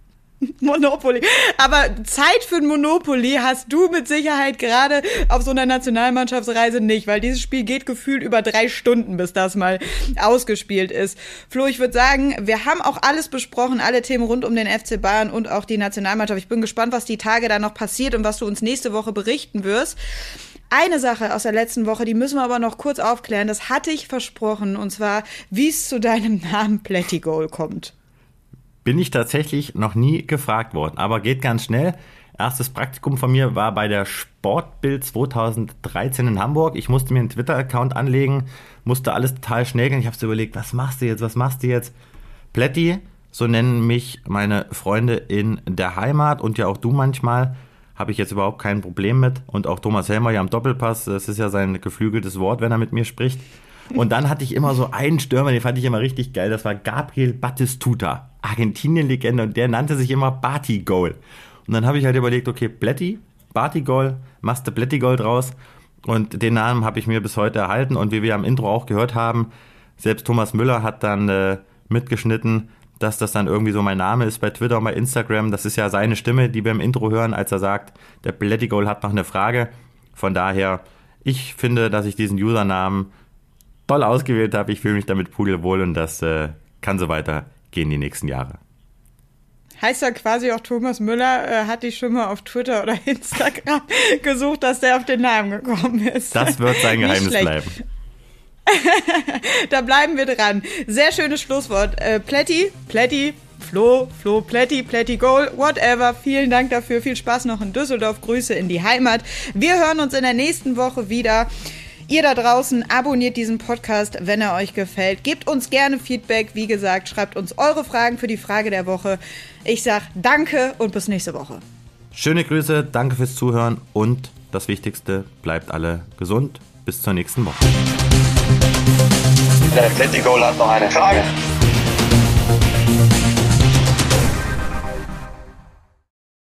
Monopoly. Aber Zeit für ein Monopoly hast du mit Sicherheit gerade auf so einer Nationalmannschaftsreise nicht, weil dieses Spiel geht gefühlt über drei Stunden, bis das mal ausgespielt ist. Flo, ich würde sagen, wir haben auch alles besprochen, alle Themen rund um den F C Bayern und auch die Nationalmannschaft. Ich bin gespannt, was die Tage da noch passiert und was du uns nächste Woche berichten wirst. Eine Sache aus der letzten Woche, die müssen wir aber noch kurz aufklären. Das hatte ich versprochen, und zwar, wie es zu deinem Namen Plättigol kommt. Bin ich tatsächlich noch nie gefragt worden, aber geht ganz schnell. Erstes Praktikum von mir war bei der Sportbild zweitausenddreizehn in Hamburg. Ich musste mir einen Twitter-Account anlegen, musste alles total schnell gehen. Ich habe so überlegt, was machst du jetzt, was machst du jetzt? Plätti, so nennen mich meine Freunde in der Heimat und ja auch du manchmal. Habe ich jetzt überhaupt kein Problem mit. Und auch Thomas Helmer ja am Doppelpass, das ist ja sein geflügeltes Wort, wenn er mit mir spricht. Und dann hatte ich immer so einen Stürmer, den fand ich immer richtig geil. Das war Gabriel Batistuta, Argentinien-Legende, und der nannte sich immer Batigol. Und dann habe ich halt überlegt, okay, Plätti, Batigol, machst du Plättigol draus. Und den Namen habe ich mir bis heute erhalten. Und wie wir am Intro auch gehört haben, selbst Thomas Müller hat dann äh, mitgeschnitten, dass das dann irgendwie so mein Name ist bei Twitter und bei Instagram. Das ist ja seine Stimme, die wir im Intro hören, als er sagt, der Plättigol hat noch eine Frage. Von daher, ich finde, dass ich diesen Usernamen toll ausgewählt habe. Ich fühle mich damit pudelwohl und das äh, kann so weitergehen die nächsten Jahre. Heißt ja quasi auch, Thomas Müller äh, hat dich schon mal auf Twitter oder Instagram gesucht, dass der auf den Namen gekommen ist. Das wird sein Geheimnis bleiben. Da bleiben wir dran. Sehr schönes Schlusswort. Äh, Plätti, Plätti, Flo, Flo, Plätti, Plättigol, whatever. Vielen Dank dafür. Viel Spaß noch in Düsseldorf. Grüße in die Heimat. Wir hören uns in der nächsten Woche wieder. Ihr da draußen, abonniert diesen Podcast, wenn er euch gefällt. Gebt uns gerne Feedback. Wie gesagt, schreibt uns eure Fragen für die Frage der Woche. Ich sag danke und bis nächste Woche. Schöne Grüße, danke fürs Zuhören und das Wichtigste, bleibt alle gesund. Bis zur nächsten Woche. Der Plättigol hat noch eine Frage.